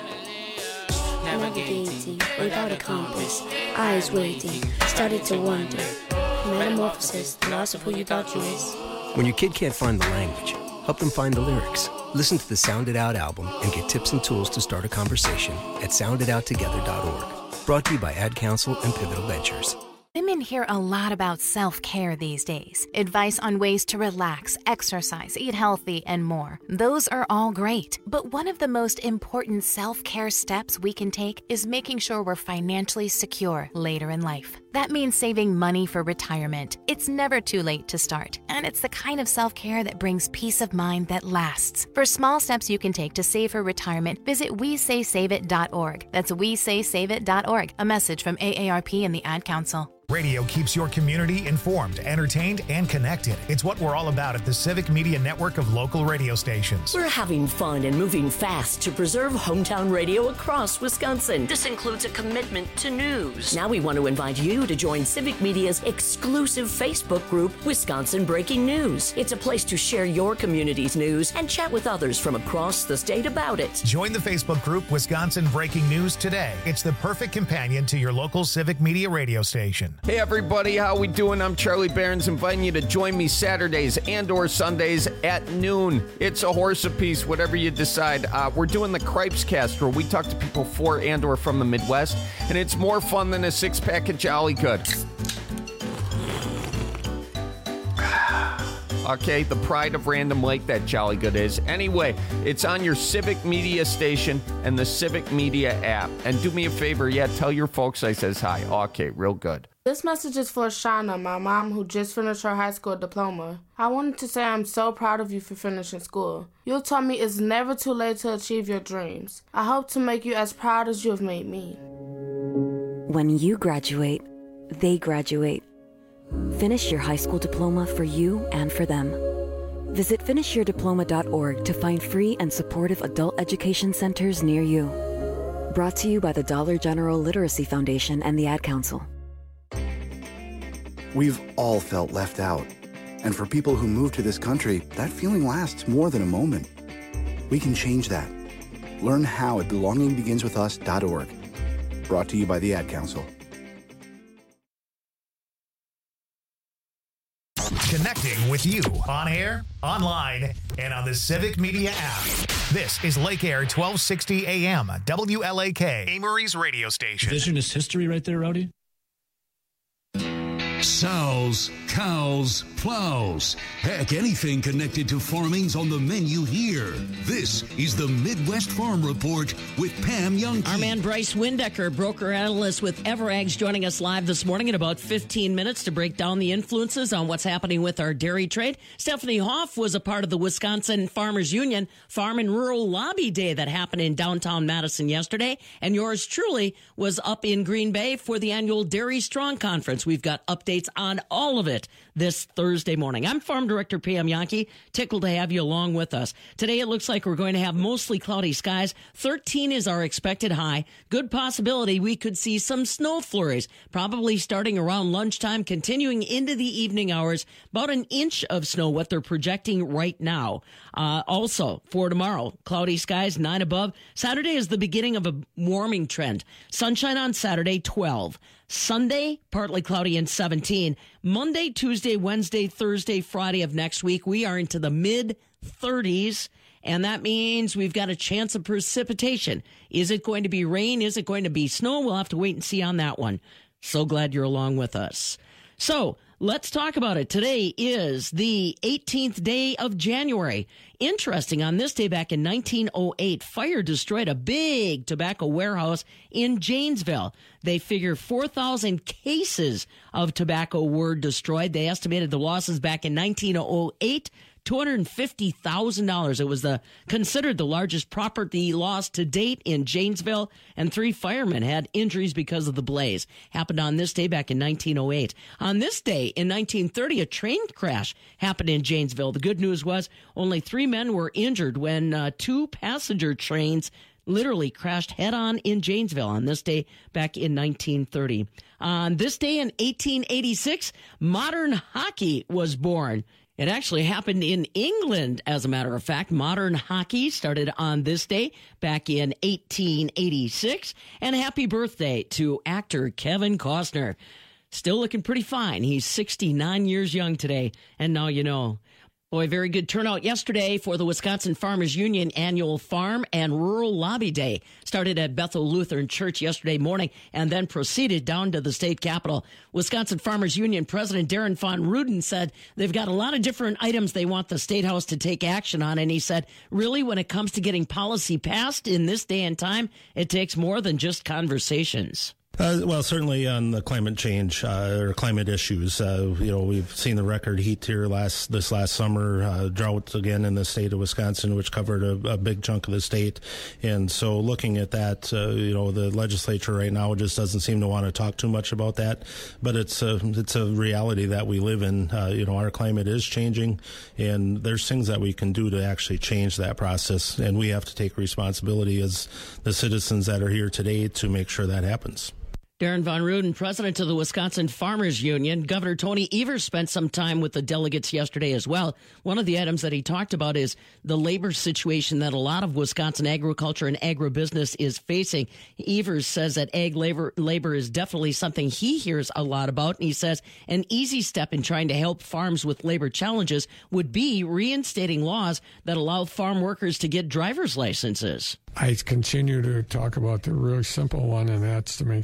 Navigating without a compass, eyes waiting, started to wonder. Metamorphosis, the loss of who you thought you was. When your kid can't find the language, help them find the lyrics. Listen to the Sound It Out album and get tips and tools to start a conversation at sound it out together dot org. Brought to you by Ad Council and Pivotal Ventures. Women hear a lot about self-care these days. Advice on ways to relax, exercise, eat healthy, and more. Those are all great. But one of the most important self-care steps we can take is making sure we're financially secure later in life. That means saving money for retirement. It's never too late to start, and it's the kind of self-care that brings peace of mind that lasts. For small steps you can take to save for retirement, visit we say save it dot org. That's we say save it dot org. A message from A A R P and the Ad Council. Radio keeps your community informed, entertained, and connected. It's what we're all about at the Civic Media network of local radio stations. We're having fun and moving fast to preserve hometown radio across Wisconsin. This includes a commitment to news. Now we want to invite you to join Civic Media's exclusive Facebook group, Wisconsin Breaking News. It's a place to share your community's news and chat with others from across the state about it. Join the Facebook group Wisconsin Breaking News today. It's the perfect companion to your local Civic Media radio station. Hey everybody, how we doing? I'm Charlie Behrens, inviting you to join me Saturdays and or Sundays at noon. It's a horse apiece, whatever you decide. Uh, we're doing the Cripes Cast, where we talk to people for and or from the Midwest, and it's more fun than a six-pack of Jolly Good. Okay, the pride of Random Lake, that Jolly Good is. Anyway, it's on your Civic Media station and the Civic Media app. And do me a favor, yeah, tell your folks I says hi. Okay, real good. This message is for Shauna, my mom, who just finished her high school diploma. I wanted to say I'm so proud of you for finishing school. You taught me it's never too late to achieve your dreams. I hope to make you as proud as you have made me. When you graduate, they graduate. Finish your high school diploma for you and for them. Visit finish your diploma dot org to find free and supportive adult education centers near you. Brought to you by the Dollar General Literacy Foundation and the Ad Council. We've all felt left out. And for people who move to this country, that feeling lasts more than a moment. We can change that. Learn how at belonging begins with us dot org. Brought to you by the Ad Council. Connecting with you on air, online, and on the Civic Media app. This is Lake Air twelve sixty A M, W L A K, Amory's radio station. Vision is history right there, Rowdy. Sows, cows, plows. Heck, anything connected to farming's on the menu here. This is the Midwest Farm Report with Pam Youngkey. Our man Bryce Windecker, broker analyst with Everags, joining us live this morning in about fifteen minutes to break down the influences on what's happening with our dairy trade. Stephanie Hoff was a part of the Wisconsin Farmers Union Farm and Rural Lobby Day that happened in downtown Madison yesterday. And yours truly was up in Green Bay for the annual Dairy Strong Conference. We've got updates on all of it this Thursday morning. I'm Farm Director Pam Youngkey. Tickled to have you along with us. Today it looks like we're going to have mostly cloudy skies. thirteen is our expected high. Good possibility we could see some snow flurries, probably starting around lunchtime, continuing into the evening hours. About an inch of snow, what they're projecting right now. Uh, also, for tomorrow, cloudy skies, nine above. Saturday is the beginning of a warming trend. Sunshine on Saturday, twelve. Sunday, partly cloudy and seventeen. Monday, Tuesday, Wednesday, Thursday, Friday of next week, we are into the mid thirties, and that means we've got a chance of precipitation. Is it going to be rain? Is it going to be snow? We'll have to wait and see on that one. So glad you're along with us. So let's talk about it. Today is the eighteenth day of January. Interesting, on this day back in nineteen oh eight, fire destroyed a big tobacco warehouse in Janesville. They figure four thousand cases of tobacco were destroyed. They estimated the losses back in nineteen oh eight, two hundred fifty thousand dollars. It was the considered the largest property loss to date in Janesville, and three firemen had injuries because of the blaze. Happened on this day back in nineteen oh eight. On this day in nineteen thirty, a train crash happened in Janesville. The good news was only three men were injured when uh, two passenger trains literally crashed head-on in Janesville on this day back in nineteen thirty. On this day in eighteen eighty-six, modern hockey was born. It actually happened in England, as a matter of fact. Modern hockey started on this day back in eighteen eighty-six. And happy birthday to actor Kevin Costner. Still looking pretty fine. He's sixty-nine years young today, and now you know. Boy, very good turnout yesterday for the Wisconsin Farmers Union annual Farm and Rural Lobby Day. Started at Bethel Lutheran Church yesterday morning and then proceeded down to the state capitol. Wisconsin Farmers Union President Darren Von Ruden said they've got a lot of different items they want the State House to take action on. And he said, really, when it comes to getting policy passed in this day and time, it takes more than just conversations. Uh, well, certainly on the climate change uh, or climate issues, uh, you know, we've seen the record heat here last this last summer, uh, drought again in the state of Wisconsin, which covered a, a big chunk of the state. And so looking at that, uh, you know, the legislature right now just doesn't seem to want to talk too much about that. But it's a, it's a reality that we live in. Uh, you know, our climate is changing, and there's things that we can do to actually change that process. And we have to take responsibility as the citizens that are here today to make sure that happens. Darren Von Ruden, president of the Wisconsin Farmers Union. Governor Tony Evers spent some time with the delegates yesterday as well. One of the items that he talked about is the labor situation that a lot of Wisconsin agriculture and agribusiness is facing. Evers says that ag labor, labor is definitely something he hears a lot about. And he says an easy step in trying to help farms with labor challenges would be reinstating laws that allow farm workers to get driver's licenses. I continue to talk about the really simple one, and that's to make sure that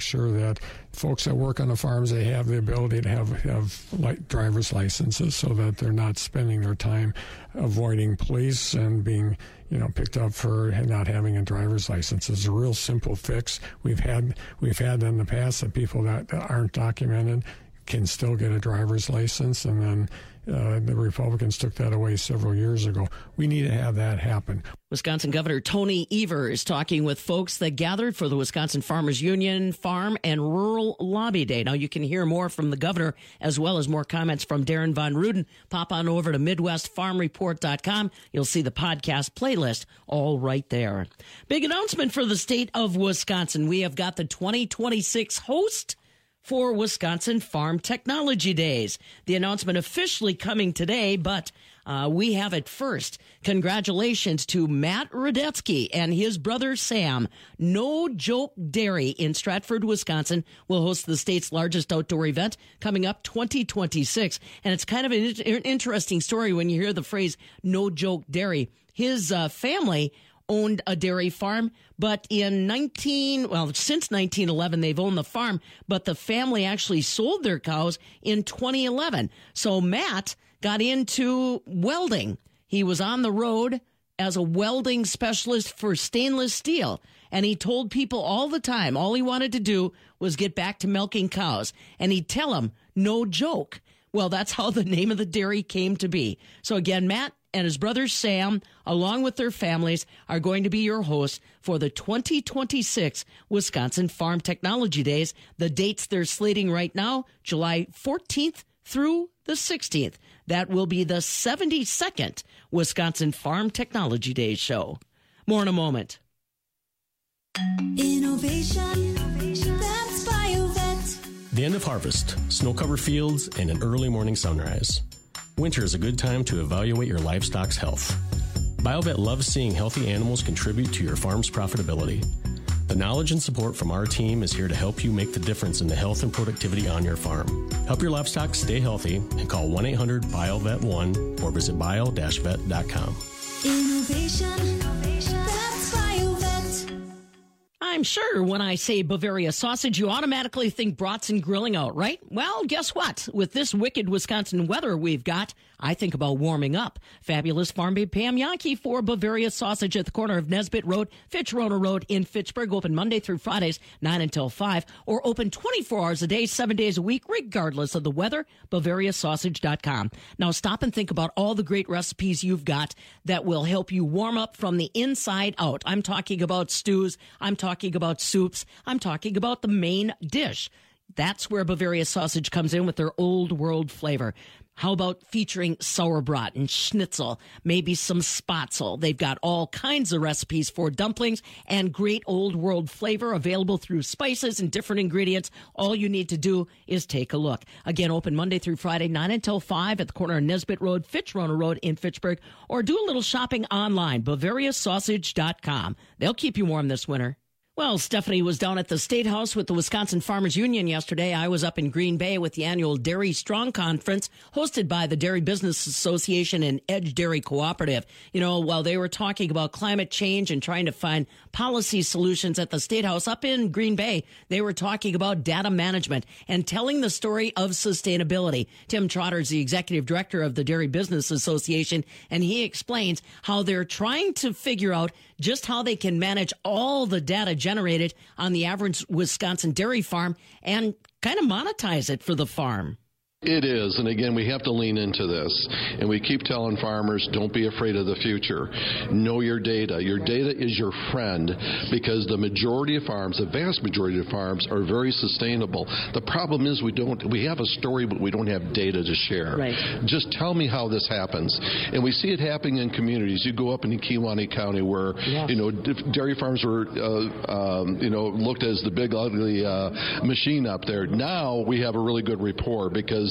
that folks that work on the farms, they have the ability to have, have like driver's licenses so that they're not spending their time avoiding police and being, you know, picked up for not having a driver's license. It's a real simple fix. We've had, we've had in the past that people that aren't documented can still get a driver's license, and then uh, the Republicans took that away several years ago. We need to have that happen. Wisconsin Governor Tony Evers talking with folks that gathered for the Wisconsin Farmers Union Farm and Rural Lobby Day. Now, you can hear more from the governor as well as more comments from Darren Von Ruden. Pop on over to Midwest Farm Report dot com. You'll see the podcast playlist all right there. Big announcement for the state of Wisconsin. We have got the twenty twenty-six host for Wisconsin Farm Technology Days. The announcement officially coming today, but uh, we have it first. Congratulations to Matt Radetzky and his brother Sam. No Joke Dairy in Stratford, Wisconsin will host the state's largest outdoor event coming up twenty twenty-six. And it's kind of an interesting story when you hear the phrase No Joke Dairy. His uh, family owned a dairy farm, but in nineteen well since nineteen eleven they've owned the farm, but the family actually sold their cows in twenty eleven. So Matt got into welding. He was on the road as a welding specialist for stainless steel, and he told people all the time all he wanted to do was get back to milking cows, and he'd tell them no joke. Well, that's how the name of the dairy came to be. So again, Matt and his brother Sam, along with their families, are going to be your hosts for the twenty twenty-six Wisconsin Farm Technology Days. The dates they're slating right now, July fourteenth through the sixteenth. That will be the seventy-second Wisconsin Farm Technology Days show. More in a moment. Innovation, that's BioVet. The end of harvest, snow-covered fields, and an early morning sunrise. Winter is a good time to evaluate your livestock's health. BioVet loves seeing healthy animals contribute to your farm's profitability. The knowledge and support from our team is here to help you make the difference in the health and productivity on your farm. Help your livestock stay healthy and call one eight hundred B I O V E T one or visit bio dash vet dot com. Innovation, that's BioVet. I'm sure when I say Bavaria sausage, you automatically think brats and grilling out, right? Well, guess what? With this wicked Wisconsin weather we've got, I think about warming up. Fabulous farm babe Pam Yankee for Bavaria sausage at the corner of Nesbitt Road, Fitch-Rona Road in Fitchburg. Open Monday through Fridays, nine until five, or open twenty-four hours a day, seven days a week, regardless of the weather. Bavaria sausage dot com. Now stop and think about all the great recipes you've got that will help you warm up from the inside out. I'm talking about stews. I'm talking about soups. I'm talking about the main dish. That's where Bavaria sausage comes in with their old world flavor. How about featuring sauerbraten and schnitzel, maybe some spatzel? They've got all kinds of recipes for dumplings and great old world flavor available through spices and different ingredients. All you need to do is take a look. Again, open Monday through Friday, nine until five at the corner of Nesbitt Road, Fitch-Rona Road in Fitchburg, or do a little shopping online, Bavaria sausage dot com. They'll keep you warm this winter. Well, Stephanie was down at the State House with the Wisconsin Farmers Union yesterday. I was up in Green Bay with the annual Dairy Strong Conference hosted by the Dairy Business Association and Edge Dairy Cooperative. You know, while they were talking about climate change and trying to find policy solutions at the State House up in Green Bay, they were talking about data management and telling the story of sustainability. Tim Trotter is the executive director of the Dairy Business Association, and he explains how they're trying to figure out just how they can manage all the data generated on the average Wisconsin dairy farm and kind of monetize it for the farm. It is, and again, we have to lean into this, and we keep telling farmers, don't be afraid of the future. Know your data. Your data is your friend, because the majority of farms, the vast majority of farms, are very sustainable. The problem is we don't, we have a story, but we don't have data to share. Right. Just tell me how this happens. And we see it happening in communities. You go up in Kewaunee County where, yeah. you know, dairy farms were, uh, um, you know, looked as the big, ugly uh, machine up there. Now we have a really good rapport because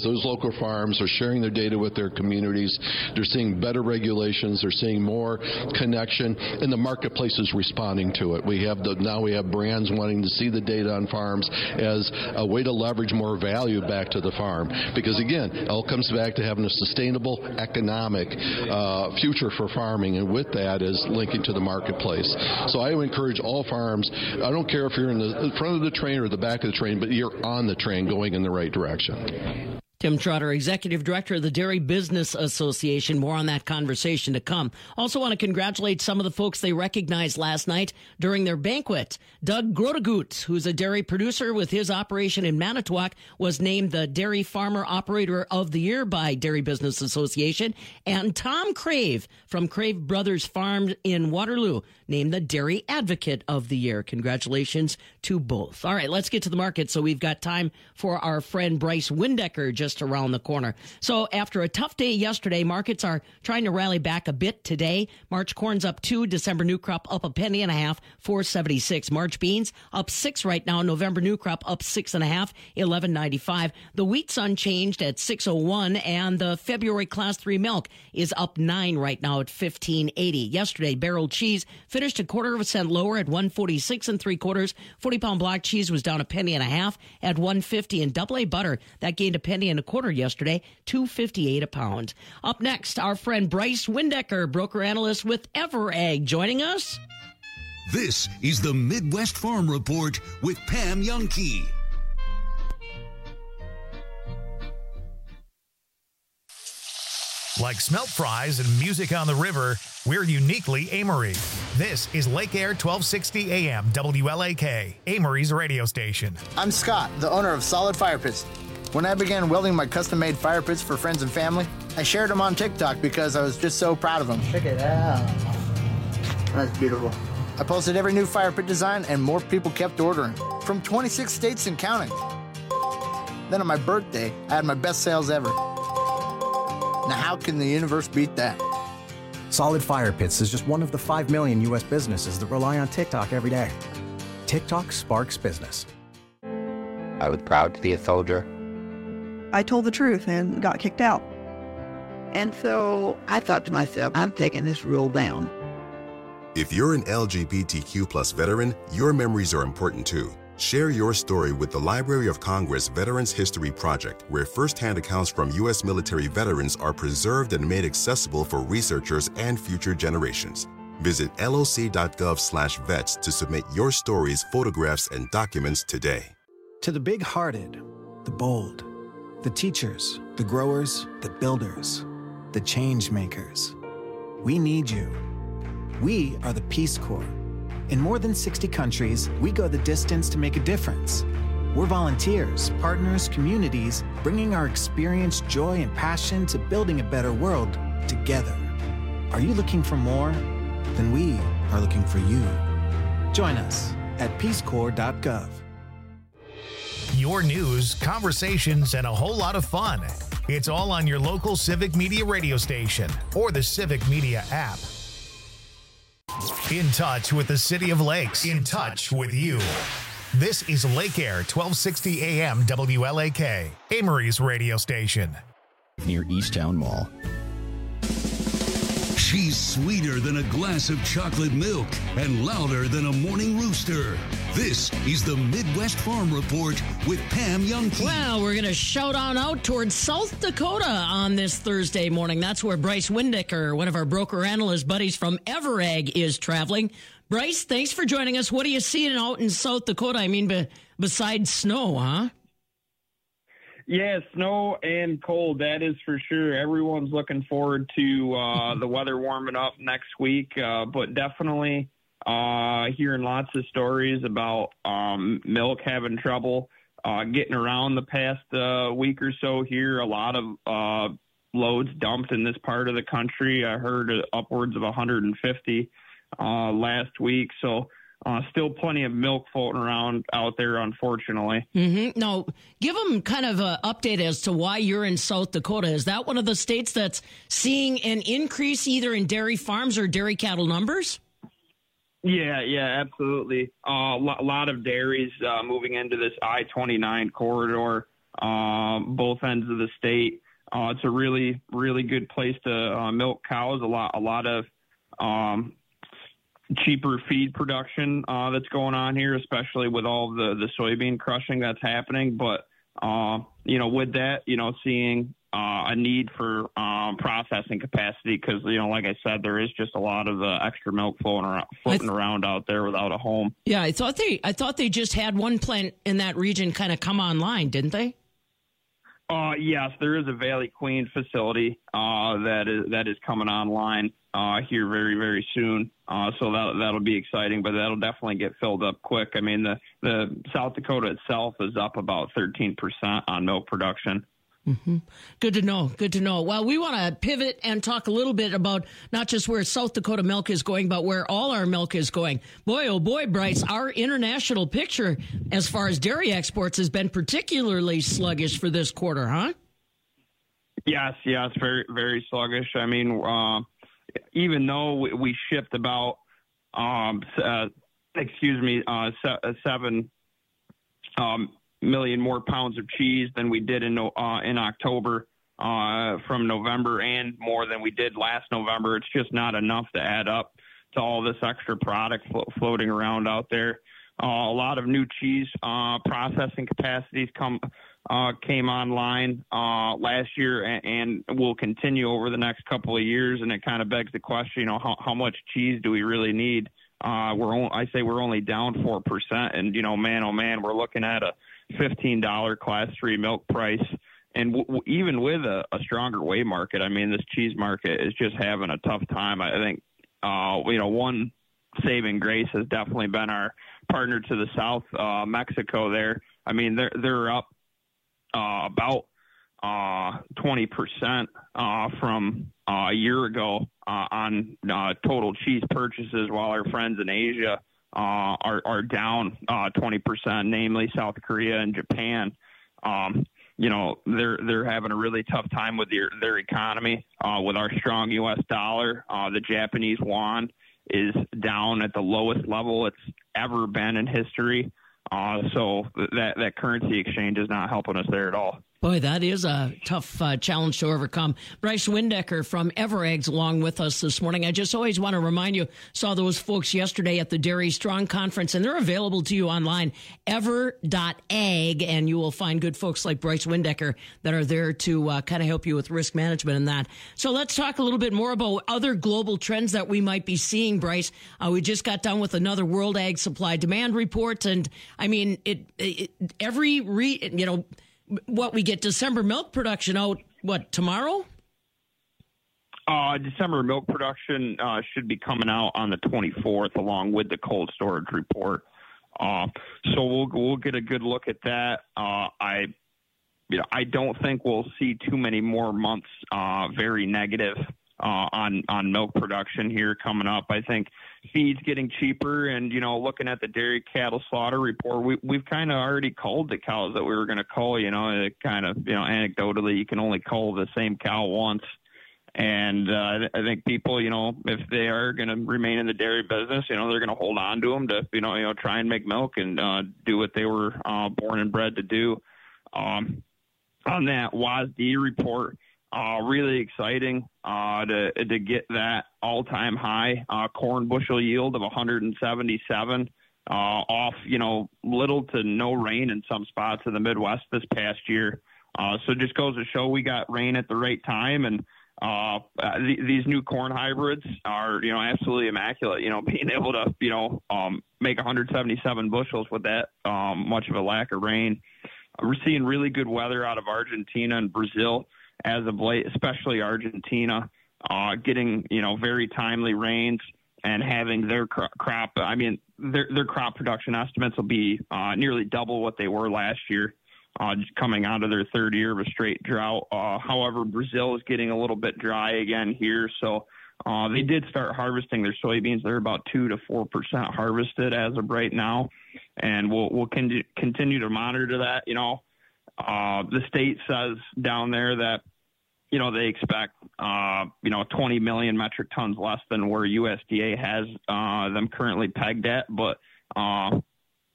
because those local farms are sharing their data with their communities. They're seeing better regulations. They're seeing more connection, and the marketplace is responding to it. We have the, now we have brands wanting to see the data on farms as a way to leverage more value back to the farm. Because again, it all comes back to having a sustainable economic uh, future for farming, and with that is linking to the marketplace. So I would encourage all farms, I don't care if you're in the front of the train or the back of the train, but you're on the train going in the right direction. Tim Trotter, Executive Director of the Dairy Business Association. More on that conversation to come. Also want to congratulate some of the folks they recognized last night during their banquet. Doug Grotegoot, who's a dairy producer with his operation in Manitowoc, was named the Dairy Farmer Operator of the Year by Dairy Business Association. And Tom Crave from Crave Brothers Farm in Waterloo named the Dairy Advocate of the Year. Congratulations to both. All right, let's get to the market. So we've got time for our friend Bryce Windecker just around the corner. So after a tough day yesterday, markets are trying to rally back a bit today. March corn's up two, December new crop up a penny and a half, four seventy-six. March beans up six right now. November new crop up six and a half, eleven ninety-five. The wheat's unchanged at six oh one, and the February class three milk is up nine right now at fifteen eighty. Yesterday, barreled cheese finished a quarter of a cent lower at one forty-six and three quarters. forty pound block cheese was down a penny and a half at one fifty, and double A butter that gained a penny and a quarter yesterday, two fifty-eight a pound. Up next, our friend Bryce Windecker, broker analyst with EverAg, joining us. This is the Midwest Farm Report with Pam Youngkey. Like smelt fries and music on the river, we're uniquely Amory. This is Lake Air twelve sixty A M W L A K, Amory's radio station. I'm Scott, the owner of Solid Fire Pits. When I began welding my custom-made fire pits for friends and family, I shared them on TikTok because I was just so proud of them. Check it out. That's beautiful. I posted every new fire pit design, and more people kept ordering, from twenty-six states and counting. Then on my birthday, I had my best sales ever. Now how can the universe beat that? Solid Fire Pits is just one of the five million U S businesses that rely on TikTok every day. TikTok sparks business. I was proud to be a soldier. I told the truth and got kicked out. And so I thought to myself, I'm taking this rule down. If you're an L G B T Q plus veteran, your memories are important too. Share your story with the Library of Congress Veterans History Project, where firsthand accounts from U S military veterans are preserved and made accessible for researchers and future generations. Visit loc.gov slash vets to submit your stories, photographs, and documents today. To the big-hearted, the bold, the teachers, the growers, the builders, the change makers. We need you. We are the Peace Corps. In more than sixty countries, we go the distance to make a difference. We're volunteers, partners, communities, bringing our experience, joy, and passion to building a better world together. Are you looking for more? Then we are looking for you. Join us at peace corps dot gov. Your news, conversations, and a whole lot of fun. It's all on your local Civic Media radio station or the Civic Media app. In touch with the City of Lakes. In touch with you. This is Lake Air twelve sixty A M W L A K, Amory's radio station. Near Easttown Mall. She's sweeter than a glass of chocolate milk and louder than a morning rooster. This is the Midwest Farm Report with Pam Youngkey. Well, we're going to shout on out towards South Dakota on this Thursday morning. That's where Bryce Windecker, one of our broker analyst buddies from EverAg, is traveling. Bryce, thanks for joining us. What are you seeing out in South Dakota? I mean, be, besides snow, huh? Yeah, snow and cold, that is for sure. Everyone's looking forward to uh, the weather warming up next week, uh, but definitely uh, hearing lots of stories about um, milk having trouble uh, getting around the past uh, week or so here. A lot of uh, loads dumped in this part of the country. I heard upwards of one hundred fifty uh, last week, so Uh, still plenty of milk floating around out there, unfortunately. Mm-hmm. Now, give them kind of an update as to why you're in South Dakota. Is that one of the states that's seeing an increase either in dairy farms or dairy cattle numbers? Yeah, yeah, absolutely. A uh, lo- lot of dairies uh, moving into this I twenty-nine corridor. uh, both ends of the state. Uh, it's a really, really good place to uh, milk cows. A lot, a lot of um, cheaper feed production uh, that's going on here, especially with all the, the soybean crushing that's happening. But, uh, you know, with that, you know, seeing uh, a need for um, processing capacity because, you know, like I said, there is just a lot of uh, extra milk floating around, floating th- around out there without a home. Yeah, I thought they, I thought they just had one plant in that region kind of come online, didn't they? Uh, yes, there is a Valley Queen facility uh, that is that is coming online uh, here very, very soon. Uh, so that that'll be exciting, but that'll definitely get filled up quick. I mean, the, the South Dakota itself is up about thirteen percent on milk production. Mm-hmm. Good to know. Good to know. Well, we want to pivot and talk a little bit about not just where South Dakota milk is going, but where all our milk is going. Boy, oh boy, Bryce, our international picture as far as dairy exports has been particularly sluggish for this quarter, huh? Yes, yes, very, very sluggish. I mean, uh, even though we, we shipped about, um, uh, excuse me, uh, se- seven um million more pounds of cheese than we did in uh, in October uh, from November, and more than we did last November. It's just not enough to add up to all this extra product flo- floating around out there. Uh, a lot of new cheese uh, processing capacities come uh, came online uh, last year and, and will continue over the next couple of years. And it kind of begs the question, you know, how, how much cheese do we really need? Uh, we're on, I say we're only down four percent, and you know, man, oh man, we're looking at a fifteen dollars class three milk price. And w- w- even with a, a stronger whey market, I mean, this cheese market is just having a tough time. I think, uh, you know, one saving grace has definitely been our partner to the south, uh, Mexico there. I mean, they're, they're up uh, about uh, twenty percent uh, from uh, a year ago uh, on uh, total cheese purchases, while our friends in Asia Uh, are, are down uh, twenty percent, namely South Korea and Japan. Um, you know, they're they're having a really tough time with their, their economy. Uh, with our strong U S dollar, uh, the Japanese yuan is down at the lowest level it's ever been in history. Uh, so that, that currency exchange is not helping us there at all. Boy, that is a tough uh, challenge to overcome. Bryce Windecker from Evereggs along with us this morning. I just always want to remind you, saw those folks yesterday at the Dairy Strong Conference, and they're available to you online, ever dot ag, and you will find good folks like Bryce Windecker that are there to uh, kind of help you with risk management and that. So let's talk a little bit more about other global trends that we might be seeing, Bryce. Uh, we just got done with another World Ag Supply Demand Report, and I mean, it, it every, re, you know, what we get December milk production out, what, tomorrow? Uh, December milk production uh, should be coming out on the twenty-fourth, along with the cold storage report. Uh, so we'll we'll get a good look at that. Uh, I, you know, I don't think we'll see too many more months uh, very negative uh, on on milk production here coming up. I think feed's getting cheaper, and you know, looking at the dairy cattle slaughter report, we we've kind of already culled the cows that we were going to cull. You know, it kind of, you know, anecdotally, you can only cull the same cow once, and uh, I think people, you know, if they are going to remain in the dairy business, you know, they're going to hold on to them to, you know, you know, try and make milk and uh, do what they were uh, born and bred to do. Um, on that W A S D report. Uh, really exciting uh, to to get that all-time high uh, corn bushel yield of one hundred seventy-seven uh, off, you know, little to no rain in some spots in the Midwest this past year. Uh, so it just goes to show we got rain at the right time, and uh, uh, th- these new corn hybrids are, you know, absolutely immaculate. You know, being able to, you know, um, make one hundred seventy-seven bushels with that um, much of a lack of rain. Uh, we're seeing really good weather out of Argentina and Brazil as of late, especially Argentina, uh, getting, you know, very timely rains and having their cro- crop. I mean, their their crop production estimates will be uh, nearly double what they were last year, uh, just coming out of their third year of a straight drought. Uh, however, Brazil is getting a little bit dry again here, so uh, they did start harvesting their soybeans. They're about two to four percent harvested as of right now, and we'll we'll con- continue to monitor that. You know, uh, the state says down there that, you know, they expect, uh, you know, twenty million metric tons less than where U S D A has uh, them currently pegged at. But uh,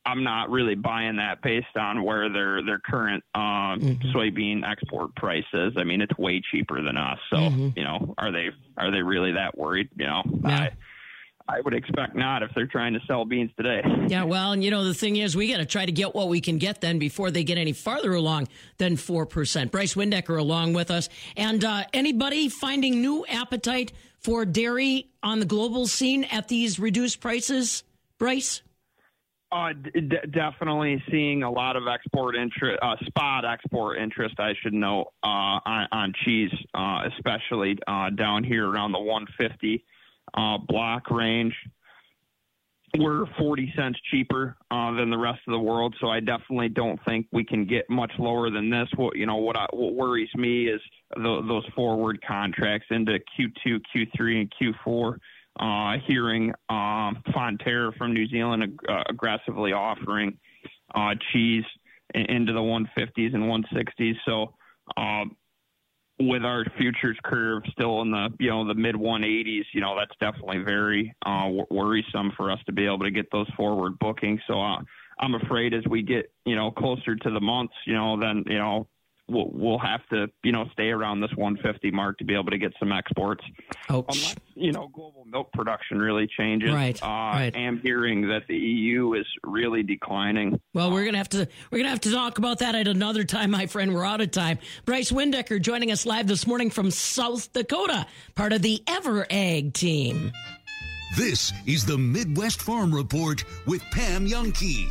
I'm not really buying that based on where their their current uh, mm-hmm. soybean export price is. I mean, it's way cheaper than us. So, mm-hmm. you know, are they are they really that worried? You know, yeah. I, I would expect not if they're trying to sell beans today. Yeah, well, and you know, the thing is, we got to try to get what we can get then before they get any farther along than four percent. Bryce Windecker along with us. And uh, anybody finding new appetite for dairy on the global scene at these reduced prices, Bryce? Uh, d- definitely seeing a lot of export interest, uh, spot export interest, I should note, uh, on, on cheese, uh, especially uh, down here around the one fifty uh, block range. We're forty cents cheaper uh, than the rest of the world, so I definitely don't think we can get much lower than this. What you know, what, I, what worries me is the, those forward contracts into Q two, Q three, and Q four. Uh, hearing um, Fonterra from New Zealand ag- uh, aggressively offering uh, cheese in- into the one fifties and one sixties. So uh, with our futures curve still in the you know the mid one eighties, you know that's definitely very uh, w- worrisome for us to be able to get those forward bookings. So uh, I'm afraid as we get you know closer to the months, you know then you know. We'll, we'll have to, you know, stay around this one fifty mark to be able to get some exports. Unless, you know, global milk production really changes. Right. Uh, right. I am hearing that the E U is really declining. Well, we're gonna have to we're gonna have to talk about that at another time, my friend. We're out of time. Bryce Windecker joining us live this morning from South Dakota, part of the Ever Ag team. This is the Midwest Farm Report with Pam Jahnke.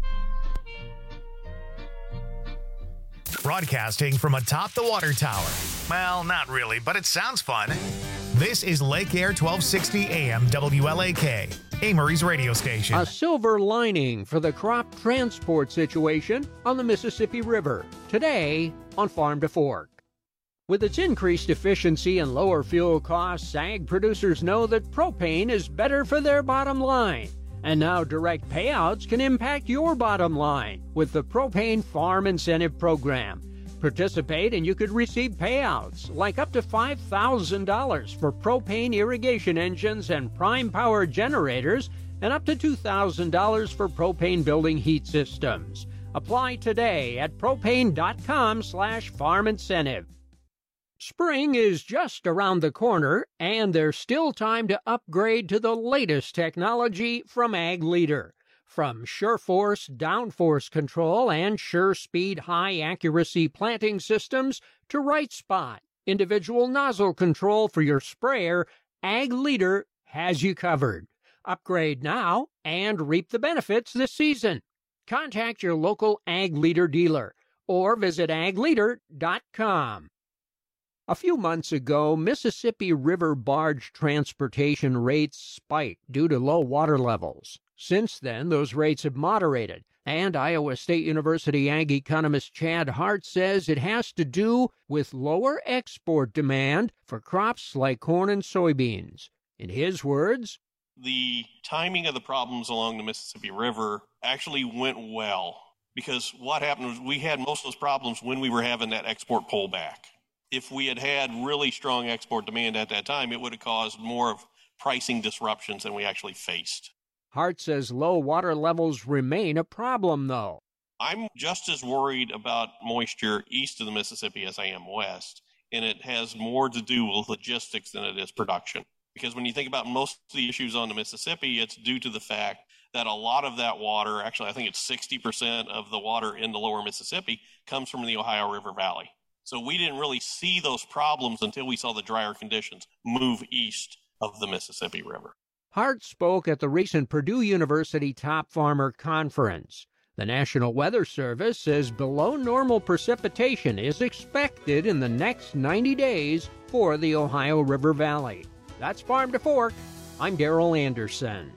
Broadcasting from atop the water tower. Well, not really, but it sounds fun. This is Lake Air twelve sixty A M W L A K, Amory's radio station. A silver lining for the crop transport situation on the Mississippi River. Today on Farm to Fork. With its increased efficiency and lower fuel costs, ag producers know that propane is better for their bottom line. And now direct payouts can impact your bottom line with the Propane Farm Incentive Program. Participate and you could receive payouts like up to five thousand dollars for propane irrigation engines and prime power generators and up to two thousand dollars for propane building heat systems. Apply today at propane.com slash farm incentive. Spring is just around the corner, and there's still time to upgrade to the latest technology from Ag Leader. From SureForce downforce control and SureSpeed high-accuracy planting systems to Right Spot, individual nozzle control for your sprayer, Ag Leader has you covered. Upgrade now and reap the benefits this season. Contact your local Ag Leader dealer or visit ag leader dot com. A few months ago, Mississippi River barge transportation rates spiked due to low water levels. Since then, those rates have moderated, and Iowa State University ag economist Chad Hart says it has to do with lower export demand for crops like corn and soybeans. In his words, the timing of the problems along the Mississippi River actually went well, because what happened was we had most of those problems when we were having that export pullback. If we had had really strong export demand at that time, it would have caused more of pricing disruptions than we actually faced. Hart says low water levels remain a problem, though. I'm just as worried about moisture east of the Mississippi as I am west, and it has more to do with logistics than it is production. Because when you think about most of the issues on the Mississippi, it's due to the fact that a lot of that water, actually I think it's sixty percent of the water in the lower Mississippi, comes from the Ohio River Valley. So we didn't really see those problems until we saw the drier conditions move east of the Mississippi River. Hart spoke at the recent Purdue University Top Farmer Conference. The National Weather Service says below normal precipitation is expected in the next ninety days for the Ohio River Valley. That's Farm to Fork. I'm Darrell Anderson.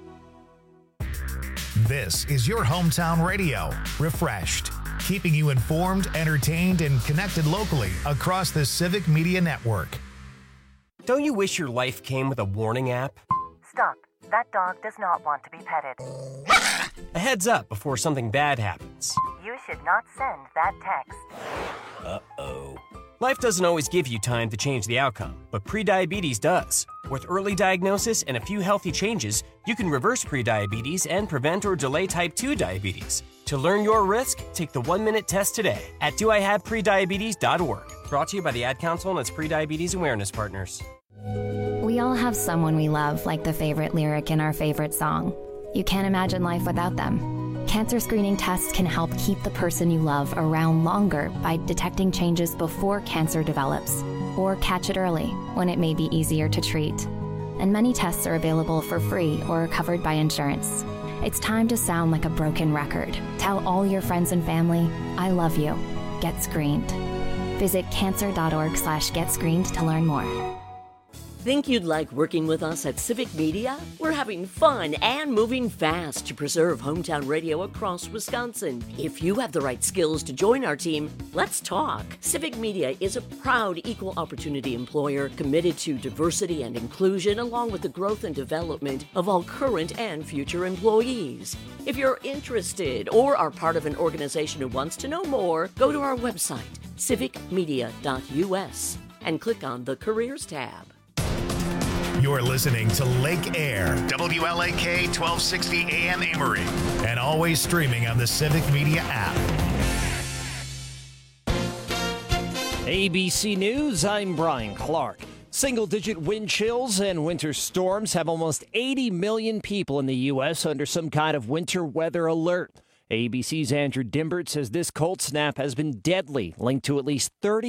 This is your hometown radio, Refreshed, keeping you informed, entertained, and connected locally across the Civic Media Network. Don't you wish your life came with a warning app? Stop. That dog does not want to be petted. A heads up before something bad happens. You should not send that text. Uh-oh. Life doesn't always give you time to change the outcome, but prediabetes does. With early diagnosis and a few healthy changes, you can reverse prediabetes and prevent or delay type two diabetes. To learn your risk, take the one-minute test today at do I have prediabetes dot org. Brought to you by the Ad Council and its prediabetes awareness partners. We all have someone we love, like the favorite lyric in our favorite song. You can't imagine life without them. Cancer screening tests can help keep the person you love around longer by detecting changes before cancer develops, or catch it early when it may be easier to treat. And many tests are available for free or covered by insurance. It's time to sound like a broken record. Tell all your friends and family, I love you. Get screened. Visit cancer.org slash get screened to learn more. Think you'd like working with us at Civic Media? We're having fun and moving fast to preserve hometown radio across Wisconsin. If you have the right skills to join our team, let's talk. Civic Media is a proud equal opportunity employer committed to diversity and inclusion, along with the growth and development of all current and future employees. If you're interested or are part of an organization who wants to know more, go to our website, civic media dot u s, and click on the Careers tab. You're listening to Lake Air, W L A K twelve sixty A M Amory, and always streaming on the Civic Media app. A B C News, I'm Brian Clark. Single-digit wind chills and winter storms have almost eighty million people in the U S under some kind of winter weather alert. A B C's Andrew Dimbert says this cold snap has been deadly, linked to at least thirty